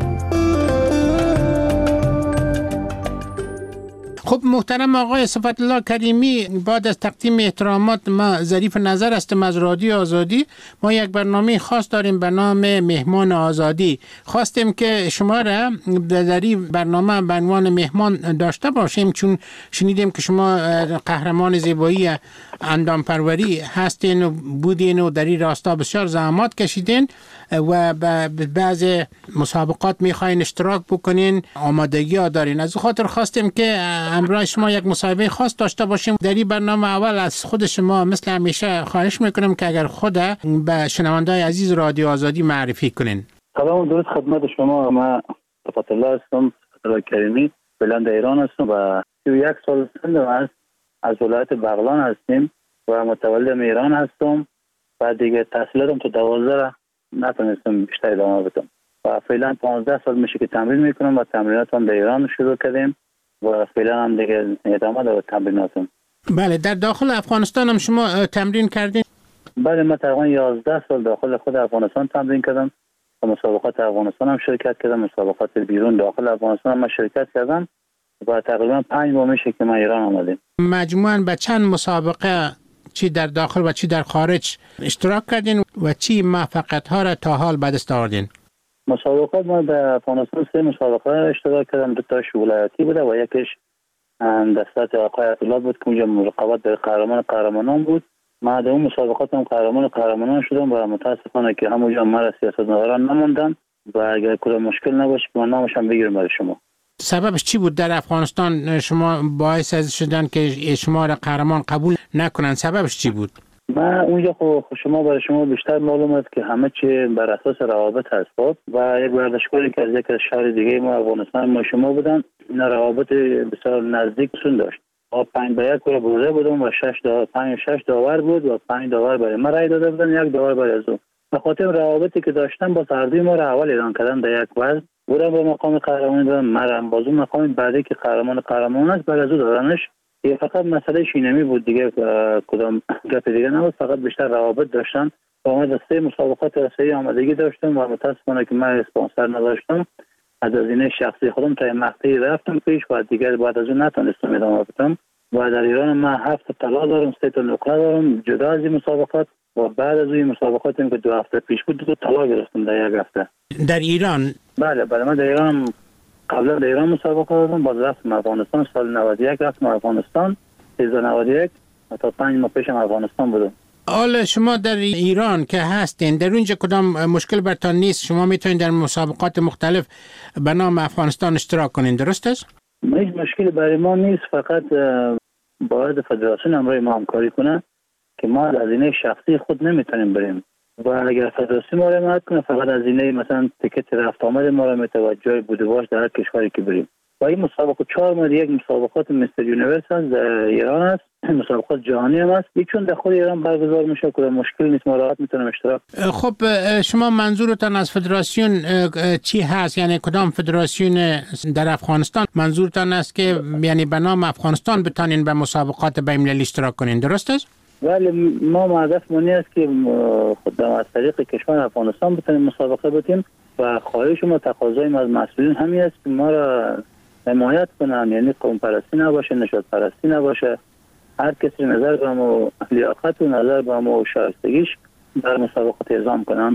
خب محترم آقای صفت الله کریمی، بعد از تقدیم احترامات ما ظریف نظر هستم از رادیو آزادی. ما یک برنامه خاص داریم به نام مهمان آزادی. خواستیم که شما را در این برنامه به عنوان مهمان داشته باشیم، چون شنیدیم که شما قهرمان زیبایی اندام پروری هستین و بودین و در این راستا بسیار زحمات کشیدین و به بعض مسابقات میخواین اشتراک بکنین، آمادگی ها دارین. از خاطر خواستیم که همراه شما یک مصاحبه خاص داشته باشیم. در این برنامه اول از خود شما مثل همیشه خواهش میکنم که اگر خود به شنوندای عزیز رادیو آزادی معرفی کنین. سلام درود خدمت شما. من صفت الله هستم، صفت الله کریمی، بلند ایران هستم و سی و یک سال سنم است. از ولایت بغلان هستیم و متولد ایران هستم و دیگه تحصیلاتم تو دوازده نتونستم بیشتر ادامه بدم و فعلا پانزده سال میشه که تمرین میکنم و تمریناتم در ایران شروع کردیم و فعلا هم دیگه ادامه دارم تمریناتم. بله، در داخل افغانستان هم شما تمرین کردین؟ بله، من تقریبا یازده سال داخل خود افغانستان تمرین کردم و مسابقات افغانستان هم شرکت کردم، مسابقات بیرون داخل افغانستان هم شرکت کردم و تقریبا پنج ماه میشه که من ایران آمدیم. مجموعاً به چند مسابقه چی در داخل و چی در خارج اشتراک کردین و چی موفقیت ها را تا حال به دست آوردین؟ مسابقات ما در افغانستان سه مسابقه اشتراک کردم، دو تاش ولایتی بوده و یکیش دستات آقای اطلاع بود که اونجا رقابت در قهرمان قهرمانان بود. ما در اون مسابقات هم قهرمان قهرمانان شدم و متاسفانه که همونجا مرا سیاستمداران نموندن و اگر کدام مشکل نباشه که من نامشم بگیرم برای شما. سببش چی بود در افغانستان شما باعث از شدن که شما را قهرمان قبول نکنن؟ سببش چی بود؟ ما اونجا خب شما برای شما بیشتر معلوم است که همه چی بر اساس روابط هست و یک ورزشکاری که از یک شهر دیگه ما افغانستان ما شما بودن، این روابط بسیار نزدیک سون داشت. ما پنج به یک برده بودم و شش داور پنج شش داور بود و پنج داور برای ما رای داده بودن، یک داور برای از او. به خاطر روابطی که داشتن با سردی ما را اول اعلان کردن در یک وزن بودم به مقام قهرمانی دادن، مرم بازو مقام بعدی که قهرمان قهرمان است بعد از او دادنش. یه فقط مسئله شینمی بود دیگه، کدام گپ دیگه نبود، فقط بیشتر روابط داشتن و ما در سه مسابقات رسمی آمادگی داشتم و متاسفانه که من اسپانسر نداشتم، از هزینه شخصی خودم تا مقطعی رفتم پیش و دیگه بعد از اون نتونستم ادامه بدم و در ایران من هفت طلا دارم، سه تا نقره دارم جدا از این مسابقات و بعد از این مسابقات هم که دو هفته پیش بود دو طلا گرفتم در یک هفته. در ایران؟ بله بله، من در ایران قبلا در ایران مسابقه دادم، باز رفتم افغانستان، سال نود و یک رفتم افغانستان، سال نود و یک تا پنج ماه پیشم افغانستان بودم. حالا شما در ایران که هستین در اونجا کدام مشکل برتان نیست؟ شما میتونید در مسابقات مختلف به نام افغانستان اشتراک کنین، درست است؟ هیچ مشکلی برای ما نیست، فقط باید فدراسیون همراه ما همکاری کنه که ما از هزینه شخصی خود نمیتونیم بریم و اگر فدراسیون ما را حمایت کنه فقط هزینه مثلا تیکت رفت آمد ما را متوجه بودواش در هر کشوری که بریم. و این مسابقه چهار ماه یک مسابقات مستر یونیورس هست در ایران است، مسابقات جهانی هم است، چون در خود ایران برگزار میشه که مشکل نیست، ما راحت میتونیم اشتراک. خب شما منظورتان از فدراسیون چی هست؟ یعنی کدام فدراسیون در افغانستان منظورتان است که یعنی به نام افغانستان بتانین به مسابقات بین‌المللی اشتراک کنین، درست است؟ ولی ما هدف مونی است که خود از طریق کشور افغانستان بتونیم مسابقه بدیم و خواهش ما تقاضای ما از مسئولین همین است که ما را حمایت کنن، یعنی قوم پرستی نباشه، نژاد پرستی نباشه، هر کسی نظر به ما لیاقت و نظر به ما شایستگیش در مسابقات اعزام کنن.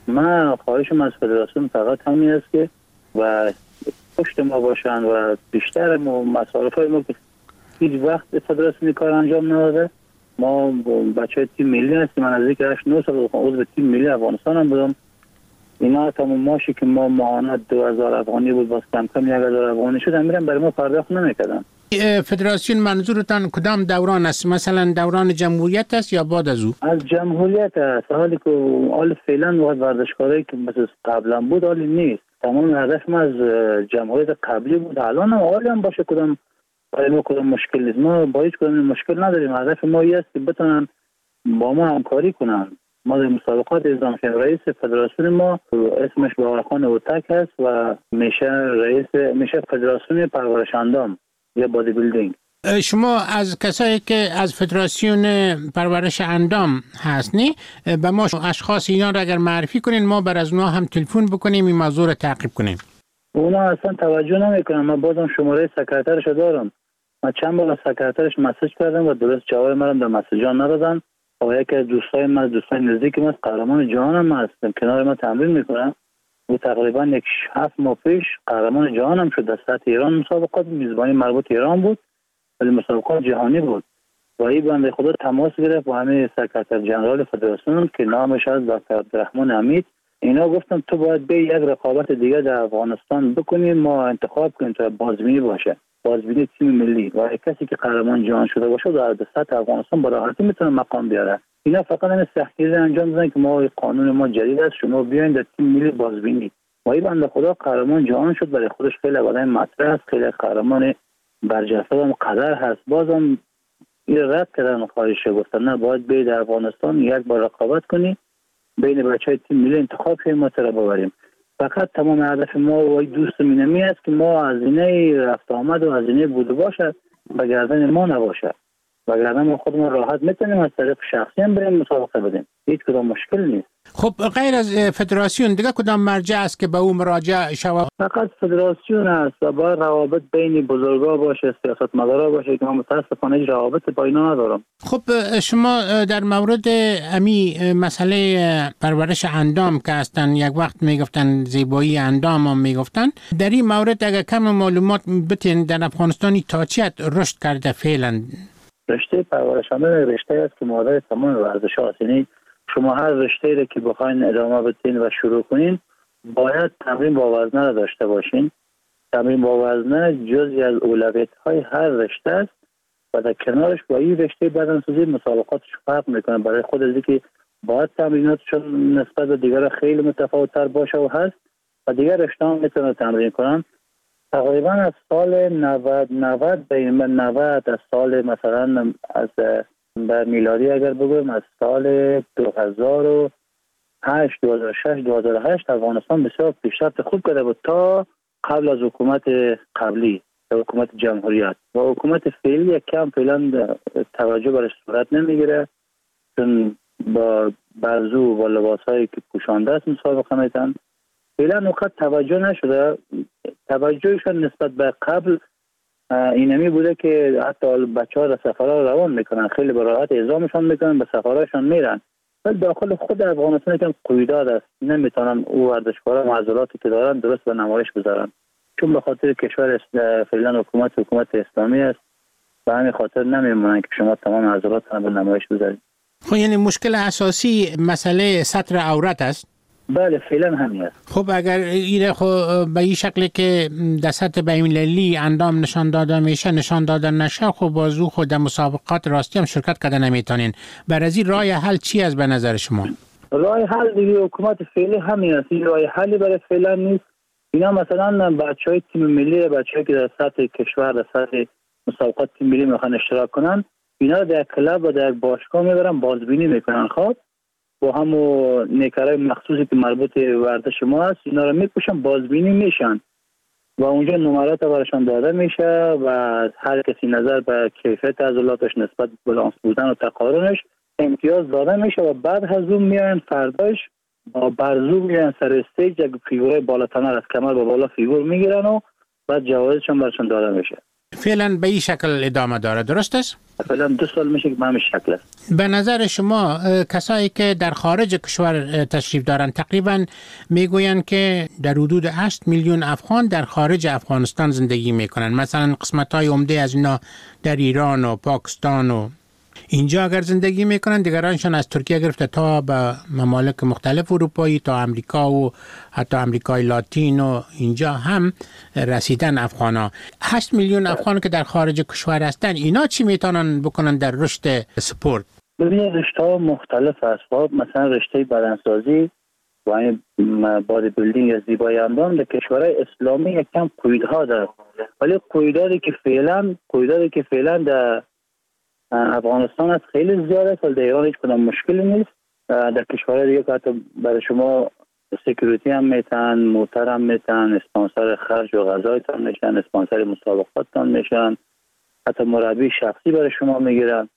من خواهشم از فدراسیون فقط همین است که و پشت ما باشن و بیشتر مصارف های ما که هیچ وقت فدراسیون کار انجام نداده. ما بچه تیم ملی هستیم، من از یک هشت نه سال عضو تیم ملی افغانستان هم بودم. اینا تمام ماشی که ما ماهانه دو هزار افغانی بود باز کم کم یک هزار افغانی شد میرم برای ما پرداخت نمیکردن. فدراسیون منظورتان کدام دوران است؟ مثلا دوران جمهوریت است یا بعد از او؟ از جمهوریت است، حالی که حال فعلا وقت ورزشکاری که مثل قبلا بود حالی نیست. تمام هدف ما از جمهوریت قبلی بود، الان هم حالی هم باشه کدام برای ما کدام مشکل نیست، ما با هیچ کدام مشکل نداریم. هدف ما این است که بتونن با ما همکاری کنن. ما در مسابقات اعزام شدیم، رئیس فدراسیون ما اسمش باورخان اوتک است و میشه رئیس میشه فدراسیون پرورش اندام یا بادی بیلدینگ. شما از کسایی که از فدراسیون پرورش اندام هستنی به ما اشخاص اینا را اگر معرفی کنین ما بر از اونها هم تلفن بکنیم این موضوع را تعقیب کنیم. اونا اصلا توجه نمیکنن. من بازم شماره سکرترش دارم، من چند بار سکرترش مسیج کردم و درست جواب منم در مسیجا ندادن. و یکی از دوستای من دوستای نزدیک من قهرمان جهان هم هستم، کنار ما تمرین میکنم. او تقریبا یک هفت ماه پیش قهرمان جهان هم شد در سطح ایران. مسابقات میزبانی مربوط ایران بود ولی مسابقات جهانی بود و این بنده خدا تماس گرفت با همه سکرتر جنرال فدراسیون که نامش از دکتر عبدالرحمن حمید. اینا گفتم تو باید به یک رقابت دیگه در افغانستان بکنیم، ما انتخاب کنیم تا بازبینی باشه، بازبینی تیم ملی و کسی که قهرمان جهان شده باشه در سطح افغانستان با راحتی میتونه مقام بیاره. اینا فقط این سختگیری انجام دادن که ما قانون ما جدید است، شما بیاین در تیم ملی بازبینی. و این بنده خدا قهرمان جهان شد، برای خودش خیلی آدم مطرح است، خیلی قهرمان برجسته و مقدر هست. بازم این رد کردن خارجه، گفتن نه باید بیای در افغانستان یک بار رقابت کنی، بین بچهای تیم ملی انتخاب کنیم ما تر ببریم. فقط تمام هدف ما و دوست مینمی است که ما هزینه رفت آمد و هزینه بود باشه به گردن ما نباشه، و گردن ما خودمون راحت میتونیم از طریق شخصی هم بریم مسابقه بدیم، هیچ کدام مشکل نیست. خب غیر از فدراسیون دیگه کدام مرجع است که به او مراجعه شود؟ فقط فدراسیون است و باید روابط بین بزرگا باشه، سیاستمدارا باشه که من متاسفانه هیچ روابط با اینا ندارم. خب شما در مورد امی مسئله پرورش اندام که هستن یک وقت میگفتن زیبایی اندام هم میگفتن، در این مورد اگر کم معلومات بتین در افغانستانی تا چیت رشد کرده فعلا؟ رشته پرورش اندام رشته است که مادر تمام ورزش‌ها است. یعنی شما هر رشته‌ای را که بخواین ادامه بدین و شروع کنین باید تمرین با وزنه را داشته باشین. تمرین با وزنه جزئی از اولویت‌های هر رشته است و در کنارش با این رشته بدنسازی مسابقاتش فرق میکنه. برای خود از که باید تمریناتشون نسبت به دیگر خیلی متفاوت‌تر باشه و هست و دیگر رشته هم میتونه تمرین کنن. تقریبا از سال نود نود به این نود از سال مثلا از بر میلادی اگر بگویم از سال دو هزار و هشت دو هزار و شش دو هزار و هشت افغانستان بسیار پیشرفت خوب کرده بود تا قبل از حکومت قبلی، حکومت جمهوریت. و حکومت فعلی یک کم فعلا توجه برش صورت نمیگیره، چون با بازو و لباسایی که پوشانده است مسابقه میتن. فعلا نقطه توجه نشده. توجهشون نسبت به قبل اینمی بوده که حتی بچه‌ها را سفرها روان میکنن، خیلی به راحت اعزامشون میکنن، به سفرهاشون میرن. ولی داخل خود افغانستان که قیودات است، نمیتونن او ورزشکارا معضلاتی که دارن درست به نمایش بذارن، چون به خاطر کشور فعلا حکومت حکومت اسلامی است و همین خاطر نمیمونن که شما تمام معضلاتتون به نمایش بذارید. خب یعنی مشکل اساسی مسئله سطر عورت است؟ بله فعلا همین است. خب اگر این خب به این شکلی که در سطح بین‌المللی اندام نشان داده میشه نشان داده نشه، خب بازو خود در مسابقات راستی هم شرکت کرده نمیتونین. برای این راه حل چی است به نظر شما؟ راه حل دیگه حکومت فعلی همین است. این راه حلی برای فعلا نیست. اینا مثلا بچهای تیم ملی، بچه‌ای که در سطح کشور در سطح مسابقات تیم ملی میخوان اشتراک کنن، اینا در کلاب و در باشگاه میبرن بازبینی میکنن. خب با همو نیکرای مخصوصی که مربوط به ورزش ما هست اینا رو میپوشن، بازبینی میشن و اونجا نمرات براشون داده میشه و هر کسی نظر به کیفیت عضلاتش نسبت به بالانس بودن و تقارنش امتیاز داده میشه و بعد از اون میان فرداش با برزو میان سر استیج یک فیگور بالاتنه از کمر به بالا فیگور میگیرن و بعد جوایزشون براشون داده میشه. فعلا به این شکل ادامه داره، درست است؟ فعلا دو سال میشه که به همین شکل است. به نظر شما کسایی که در خارج کشور تشریف دارن تقریبا میگویند که در حدود هشت میلیون افغان در خارج افغانستان زندگی میکنن. مثلا قسمت‌های عمده از اینا در ایران و پاکستان و اینجا اگر زندگی میکنن، دیگرانشان از ترکیه گرفته تا به ممالک مختلف اروپایی تا امریکا و حتی امریکای لاتین و اینجا هم رسیدن افغانا. هشت میلیون افغان که در خارج کشور هستن، اینا چی میتونن بکنن در رشد سپورت؟ ببینید رشته‌ها مختلف است. مثلا رشته بدنسازی و این بادی بیلدینگ یا زیبایی اندام در کشورهای اسلامی یک کم قیودها داره، ولی قیوداتی که فعلا قیوداتی که فعلا در افغانستان است خیلی زیاده است. در ایران هیچ کدام مشکلی نیست. در کشورهای دیگه که حتی برای شما سکیوریتی هم میتن، موتر هم میتن، اسپانسر خرج و غذایتان میشن، اسپانسر مسابقاتتان میشن، حتی مربی شخصی برای شما میگیرن.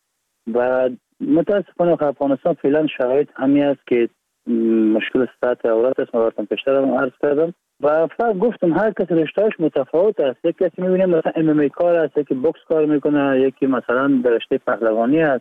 و متاسفانه افغانستان فعلا شرایط همین است که مشکل سطح عورت است. من پیشتر هم عرض کردم و فقط گفتم هر کسی رشته‌اش متفاوت است. یک کسی می‌بینیم مثلا ام ام ای کار است، یکی بوکس کار میکنه، یکی مثلا در رشته پهلوانی است.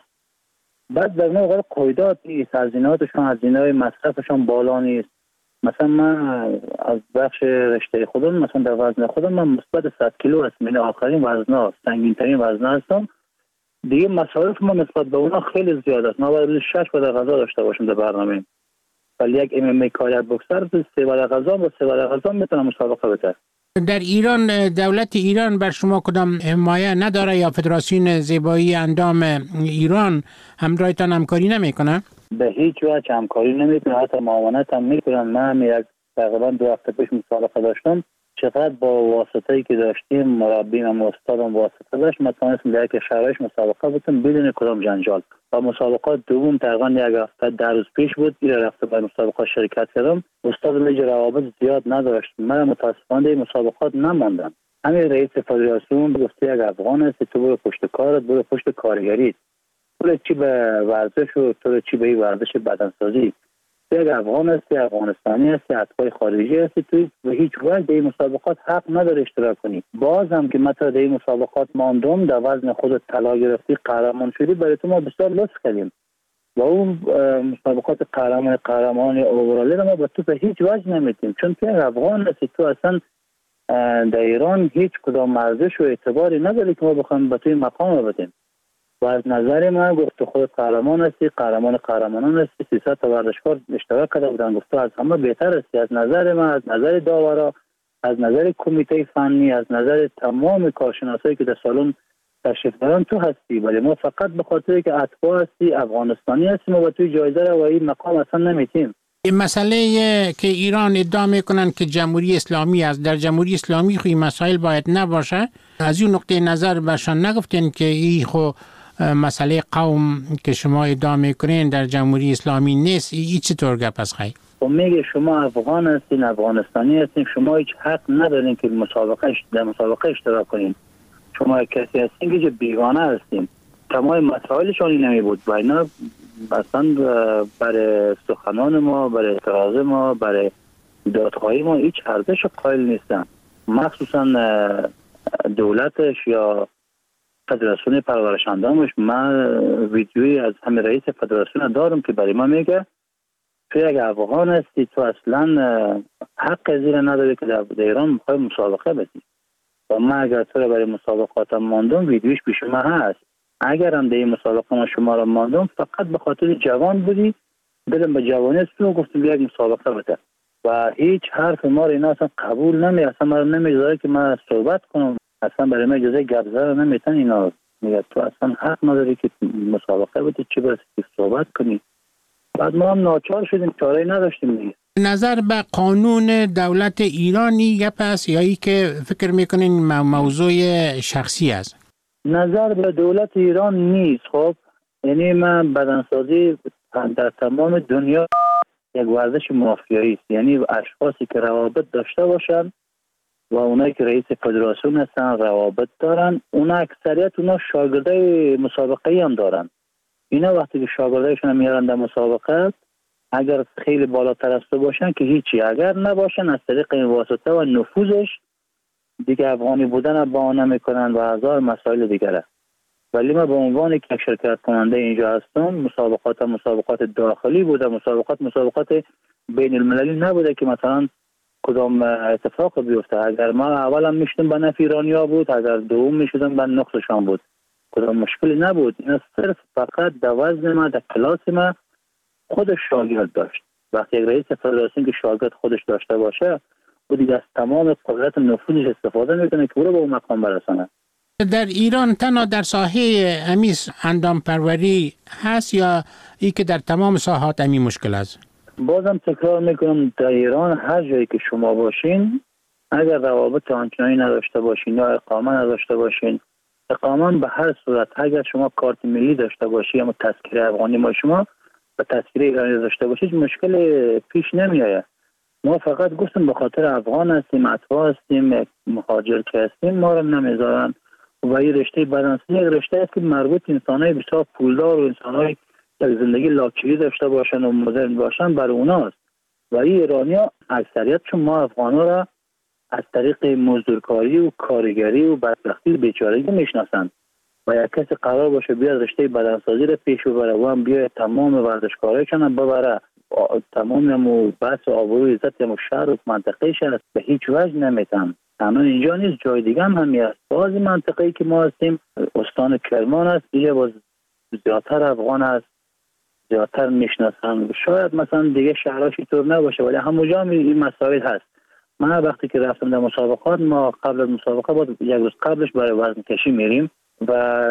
بعد در نوع قیودات نیست، هزینه‌هاشون هزینه‌های مصرفشون بالا نیست. مثلا من از بخش رشته خودم مثلا در وزن خودم من مثبت صد کیلو هستم، یعنی آخرین وزنا، سنگین‌ترین وزنا هستم دیگه مصارف ما نسبت به اونا خیلی زیاد است. ما باید شش بعد غذا داشته باشیم در برنامه، ولی یک ام ام ای کاریر بوکسر سه بعد غذا با سه بعد غذا میتونه مسابقه بده. در ایران دولت ایران بر شما کدام حمایت نداره یا فدراسیون زیبایی اندام ایران همراهتان همکاری نمیکنه؟ به هیچ وجه همکاری نمیکنه، حتی معاونت هم میکنن. من یک تقریبا دو هفته پیش مسابقه داشتم، چقدر با واسطه‌ای که داشتیم مربیم و استادم واسطه داشت، ما تونستیم در یک شرایط مسابقه بودیم بدون کدام جنجال. و مسابقات دوم تقریبا یک هفته در روز پیش بود، این رفته به مسابقه شرکت کردم. استاد لیگ روابط زیاد نداشت، من متاسفانه این مسابقات نماندم. همین رئیس فدراسیون گفت یک افغان است، تو برو پشت کارت، برو پشت کارگری، تو چی به ورزش و تو چی به این ورزش بدنسازی. یک افغان است، یک افغانستانی است، یک اتباع خارجی است، تو به هیچ وجه در این مسابقات حق نداره اشتراک کنی. باز هم که مثلا در این مسابقات ماندم، در وزن خودت طلا گرفتی، قهرمان شدی، برای تو ما بسیار لطف کردیم. و اون مسابقات قهرمان قهرمان اوورالی رو ما به تو به هیچ وجه نمیدیم، چون که یک افغان است، تو اصلا در ایران هیچ کدام ارزش و اعتباری نداری که ما بخوایم به توی مقام بدیم. و از نظر من گفت خود قهرمان هستی، قهرمان قهرمانان هستی، سیصد تا ورزشکار اشتراک کرده بودن، گفت از همه بهتر هستی. از نظر من، از نظر داورا، از نظر کمیته فنی، از نظر تمام کارشناسایی که در سالن تشریف دارن تو هستی، ولی ما فقط به خاطر که اتباع هستی، افغانستانی هستی، ما با توی جایزه رو و این مقام اصلا نمیتیم. این مسئله که ایران ادعا میکنن که جمهوری اسلامی است، در جمهوری اسلامی خو این مسائل باید نباشه. از اون نقطه نظر برشان نگفتین که این خو مسئله قوم که شما ادعا میکنین در جمهوری اسلامی نیست؟ این چطور گپ است خیلی؟ خب میگه شما افغان هستین، افغانستانی هستین، شما هیچ حق ندارین که مسابقه در مسابقه اشتراک کنین. شما کسی هستین که بیگانه هستین. تمام مسائلشون این نمی بود و اینا اصلا برای سخنان ما، برای اعتراض ما، برای دادخواهی ما هیچ ارزش قائل نیستن. مخصوصا دولتش یا فدراسیون پرورش اندامش. من ویدیویی از همه رئیس فدراسیون دارم که برای ما میگه تو یک افغان هستی، تو اصلا حق زیر نداری که در ایران میخوای مسابقه بدی. و من اگر تو رو برای مسابقاتم ماندم، ویدیوش پیش من هست. اگر هم در این مسابقه ما شما رو ماندم، فقط به خاطر جوان بودی، دلم به جوانی است تو گفتم یک مسابقه بده و هیچ حرف ما رو اینا اصلا قبول نمی، اصلا ما رو نمیذاره که من صحبت کنم، اصلا برای من اجازه گپ زدن نمیتن. اینا میگه تو اصلا حق نداری که مسابقه بدی، چی برسی که صحبت کنی. بعد ما هم ناچار شدیم، چاره نداشتیم دیگه. نظر به قانون دولت ایرانی گپ است یا ای که فکر میکنین موضوع شخصی است؟ نظر به دولت ایران نیست. خب یعنی من بدنسازی در تمام دنیا یک ورزش مافیایی است، یعنی اشخاصی که روابط داشته باشن و اونایی که رئیس فدراسیون هستن روابط دارن، اونا اکثریت اونا شاگردای مسابقه هم دارن. اینا وقتی که شاگردایشون میارن در مسابقه، اگر خیلی بالاتر از تو باشن که هیچی، اگر نباشن از طریق این واسطه و نفوذش دیگه افغانی بودن با نمیکنن و هزار مسائل دیگره. ولی من به عنوان یک شرکت کننده اینجا هستم، مسابقات مسابقات داخلی بوده، مسابقات مسابقات بین المللی نبوده که مثلا کدام اتفاق بیفته. اگر ما اولم میشدم به نفع ایرانیا بود، اگر دوم میشدم به نقصشان بود، کدام مشکلی نبود. این صرف فقط در وزن ما، در کلاس ما خودش شاگرد داشت. وقتی یک رئیس فدراسیون که شاگرد خودش داشته باشه، و دیگه از تمام قدرت نفوذش استفاده میکنه که او رو به اون مقام برسانه. در ایران تنها در ساحه امیس اندام پروری هست یا ای که در تمام ساحات امی مشکل است؟ بازم تکرار میکنم، در ایران هر جایی که شما باشین، اگر روابط آنچنانی نداشته باشین یا اقامه نداشته باشین، اقامه به هر صورت، اگر شما کارت ملی داشته باشی یا تذکره افغانی ما شما و تذکره ایرانی داشته باشید، مشکل پیش نمیآید. ما فقط گفتم به خاطر افغان هستیم، اتباع هستیم، مهاجر که هستیم، ما رو نمیذارن. و این رشته بدنسازی یک رشته است که مربوط انسانای بسیار پولدار و انسانای یک زندگی لاکچری داشته باشن و مدرن باشن برای اوناست. و این ایرانی‌ها اکثریتشون ما افغانا را از طریق مزدورکاری و کارگری و بدبختی و بیچارگی میشناسند. و یک کسی قرار باشه بیاد رشته بدنسازی را پیش ببره و هم بیاد تمام ورزشکارایشون ببره تمام و بحث آبرو عزت و شهر و منطقهش است به هیچ وجه نمیتم. تنها اینجا نیست، جای دیگه هم همی است. بعضی منطقه‌ای که ما هستیم استان کرمان است، دیگه باز زیادتر افغان است، زیادتر میشناسن. شاید مثلا دیگه شهرهاش اینطور نباشه ولی همونجا هم این مسائل هست. من وقتی که رفتم در مسابقات، ما قبل از مسابقه بود یک روز قبلش برای وزن کشی میریم و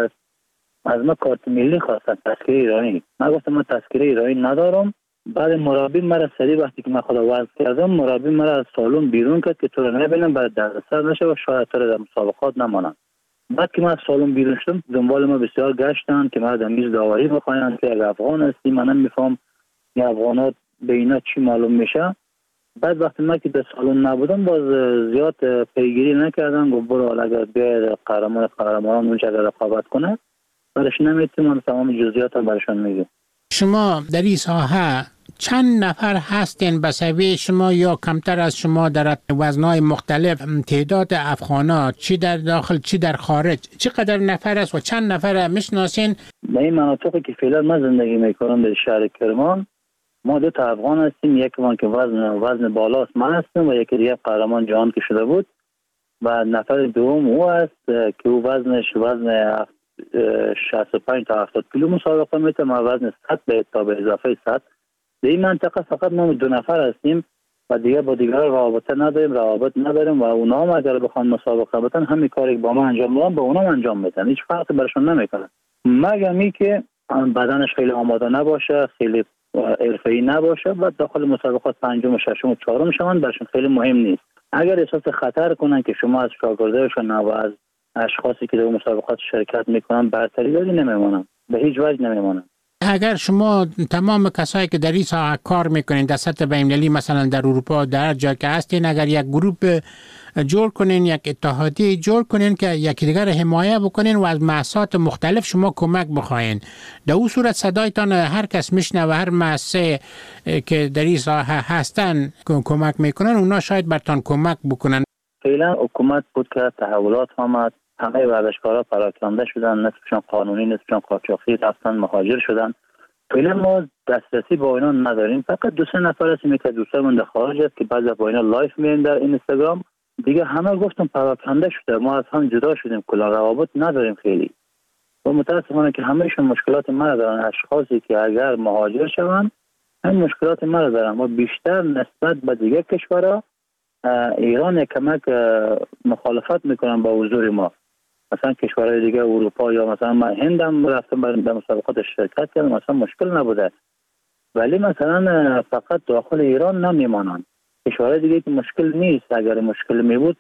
از ما کارت ملی خواستن تذکره ایرانی. من گفتم من تذکره ایرانی ندارم. بعد مربی مرا سری وقتی که من خدا وزن کردم، مربی مرا از سالن بیرون کرد که تو رو نبینم برای دردسر نشه و شاید تو رو در مسابقات نمانم. بعد که من از سالن بیرون شدم دنبال ما بسیار گشتن که ما در میز داوری بخواین که اگر افغان هستی من نمیفهم این افغانات به اینا چی معلوم میشه. بعد وقتی من که در سالن نبودم باز زیاد پیگیری نکردم، گفت برو اگر بیاید قهرمان قهرمانان اونجا رقابت کنه برش نمیتونم، من تمام جزئیات رو برشون میگم. شما در این ساحه چند نفر هستین به سوی شما یا کمتر از شما در وزنهای مختلف؟ تعداد افغانا چی در داخل چی در خارج چقدر نفر است و چند نفر میشناسین؟ به این مناطقی که فعلا من زندگی میکنم در شهر کرمان ما دو تا افغان هستیم. یک من که وزن وزن بالاست من هستم و یکی دیگه قهرمان جهان که شده بود و نفر دوم او است که او وزنش وزن شصت و پنج تا هفتاد کیلو مسابقه میته، ما وزن صد به تا به اضافه صد. در این منطقه فقط ما دو نفر هستیم و دیگه با دیگر رابطه نداریم، روابط نداریم و اونا هم اگر بخوان مسابقه بتن همین کاری که با ما انجام میدن با اونا هم انجام میدن، هیچ فرقی برشون نمیکنه مگر می که بدنش خیلی آماده نباشه، خیلی حرفه‌ای نباشه و داخل مسابقات پنجم و ششم و چهارم شوند برشون خیلی مهم نیست. اگر احساس خطر کنن که شما از شاگردایشون و از اشخاصی که در مسابقات شرکت میکنن برتری داری نمیمونن، به هیچ وجه نمیمونن. اگر شما تمام کسایی که در این ساحه کار میکنین در سطح بین‌المللی مثلا در اروپا در جا که هستین، اگر یک گروپ جور کنین، یک اتحادیه جور کنین که یکی دیگر حمایت بکنین و از مؤسسات مختلف شما کمک بخواین، در اون صورت صدایتان هر کس میشنه و هر مؤسسه که در این ساحه هستن کمک میکنن اونا شاید برتان کمک بکنن. فعلا حکومت بود که تحولات آمد، همه ورزشکارا پراکنده شدن، نصفشان قانونی نصفشان قاچاقی رفتن مهاجر شدن. فعلا ما دسترسی با اینا نداریم، فقط دو سه نفر هستیم که دوستامون در خارج است که بعضی با اینا لایف میرن در اینستاگرام. دیگه همه گفتم پراکنده شده، ما از هم جدا شدیم، کلا روابط نداریم خیلی و متاسفانه که همهشون مشکلات ما دارن. اشخاصی که اگر مهاجر شوند همین مشکلات ما دارن و بیشتر نسبت به دیگه کشورها ایران کمک مخالفت میکنن با حضور ما. مثلا کشورهای دیگه اروپا یا مثلا من هندم رفتم در مسابقات شرکت کردم، مثلا مشکل نبوده، ولی مثلا فقط داخل ایران نمیمانن. کشورهای دیگه که مشکل نیست، اگر مشکل می بود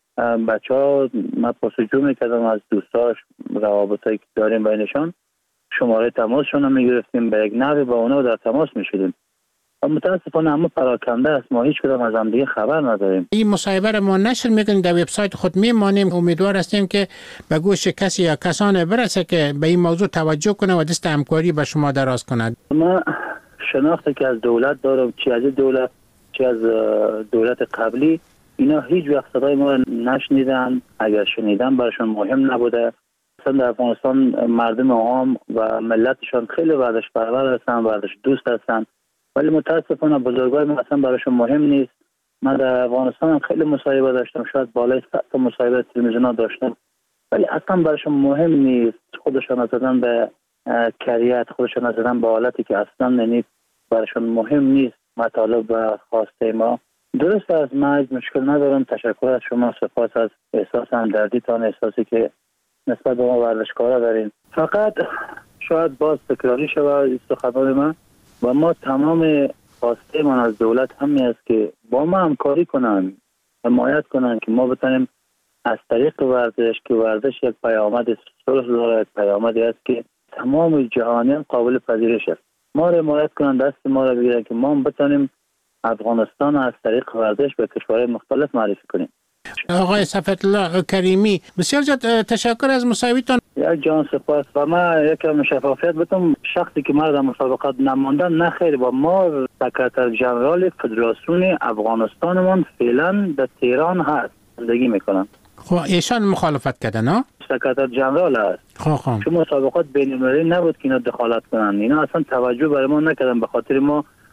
بچه ها من پرسجو میکردم از دوستاش، روابطایی که داریم بینشان، شماره تماسشون هم میگرفتیم، به یک نحوی با اونا در تماس میشدیم. متاسفانه همه پراکنده است، ما هیچ کدام از هم دیگه خبر نداریم. این مصاحبه ما نشر میکنیم، در وبسایت خود میمانیم. امیدوار هستیم که به گوش کسی یا کسان برسه که به این موضوع توجه کنه و دست همکاری به شما دراز کند. ما شناختی که از دولت دارم، چی از دولت چی از دولت قبلی، اینا هیچ وقت صدای ما نشنیدن. اگر شنیدن براشون مهم نبوده. مثلا در افغانستان مردم عام و ملتشان خیلی ورزش پرور هستن، ورزش دوست هستن، ولی متاسفانه بزرگای ما اصلا براشون مهم نیست. من در افغانستان خیلی مصاحبه داشتم، شاید بالای صد تا مصاحبه تلویزیونا داشتم، ولی اصلا براشون مهم نیست. خودشان نزدن به کریت، خودشان نزدن به حالتی که اصلا یعنی براشون مهم نیست مطالب و خواسته ما. درست از من مشکل ندارم. تشکر از شما، سپاس از احساس همدردیتان، احساسی که نسبت به ما ورزشکارا دارین. فقط شاید باز تکراری شود سخنان من و ما تمام خواسته من از دولت همین است که با ما همکاری کنن، حمایت کنن که ما بتونیم از طریق ورزش که ورزش یک پیامد صلح داره، یک پیامدی است که تمام جهانیان قابل پذیرش است. ما رو حمایت کنن، دست ما رو بگیرن که ما بتونیم افغانستان از طریق ورزش به کشورهای مختلف معرفی کنیم. آقای صفوتالله کریمی، بسیار زیاد تشکر از مصاحبهتان. یک جان سپاس. و ما یکم شفافیت بتم، شخصی که ما در مسابقات نماندن نه خیر، با ما سکرتر جنرال فدراسیون افغانستانمون فعلا در تهران هست، زندگی میکنن. خب ایشان مخالفت کردن ها؟ سکرتر جنرال هست. خب خب. چون مسابقات بین‌المللی نبود که اینا دخالت کنن، اینا اصلا توجه برای ما نکردن، به خاطر ما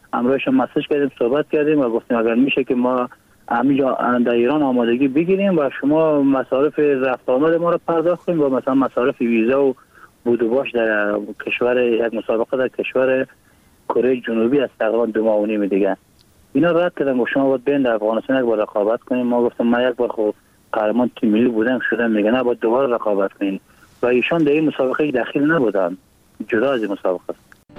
امروز مسیج کردیم، صحبت کردیم و گفتیم اگر میشه که ما همینجا در ایران آمادگی بگیریم و شما مصارف رفت آمد ما رو پرداخت کنیم و مثلا مصارف ویزا و بود و باش در کشور یک مسابقه در کشور کره جنوبی از تقریبا دو ماه و نیم دیگه اینا رد کردن. گفت شما باید بین در افغانستان یک بار رقابت کنیم. ما گفتم من یک بار خب قهرمان تیم ملی بودم شدم، میگه نه باید دوباره رقابت کنیم و ایشان در این مسابقه داخل نبودن، جدا از این مسابقه.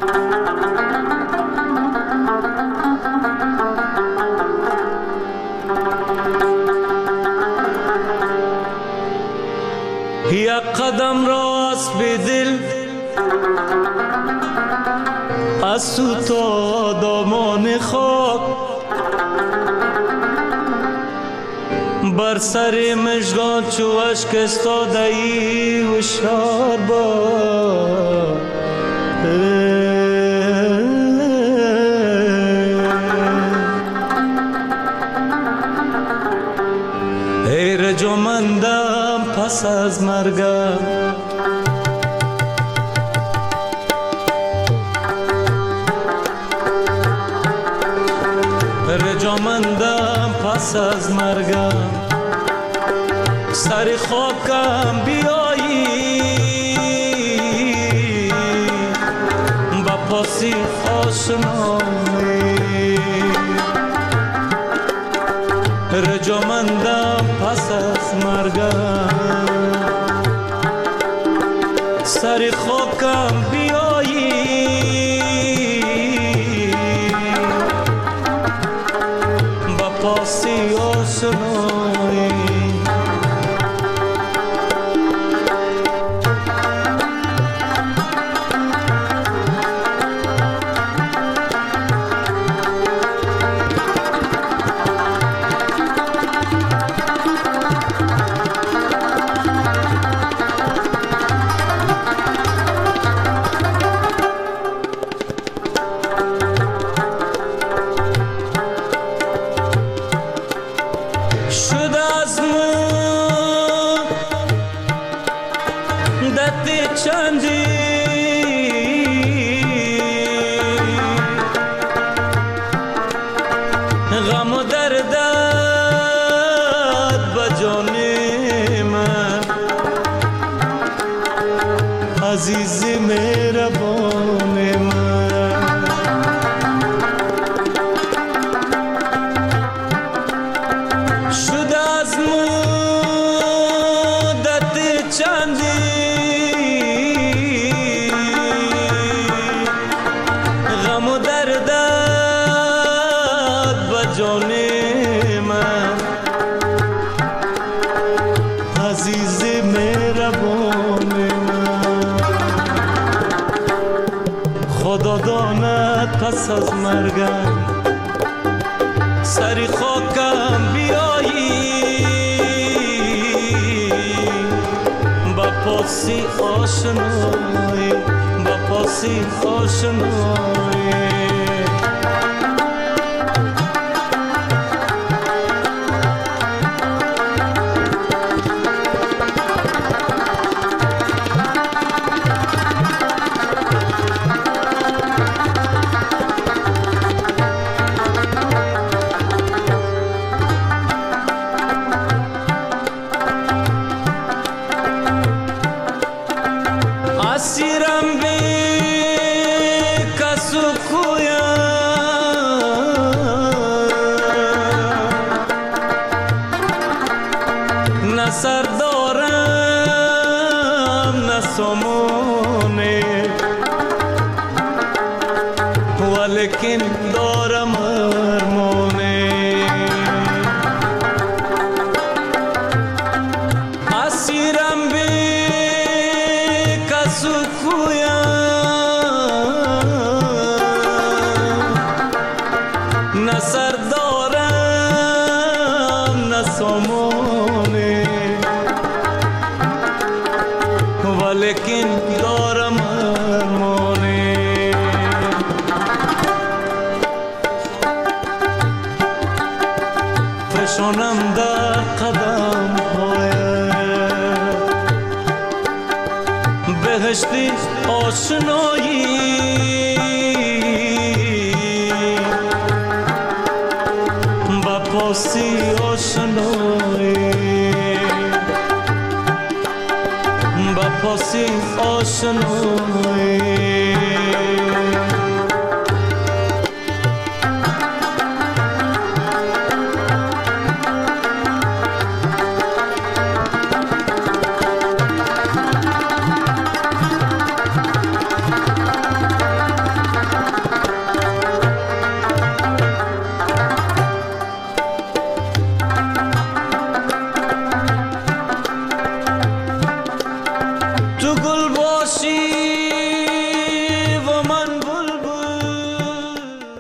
یک قدم راست به دل از تو تا دامان خاک بر سر مژگان چو اشک استاده ای هوشیار باش. ای رجامندم پس از مرگم رجامندم پس از مرگم سر خاکم بیایی با پاسی آشنایی رجامندم پس از مرگم سر خاکم بیایی با پاسی آشنایی پس از مرگم سری خاکم بیایی با پاسی آشنایی با پاسی آشنایی آشنایی پاسی آشنایی با پاسی آشنایی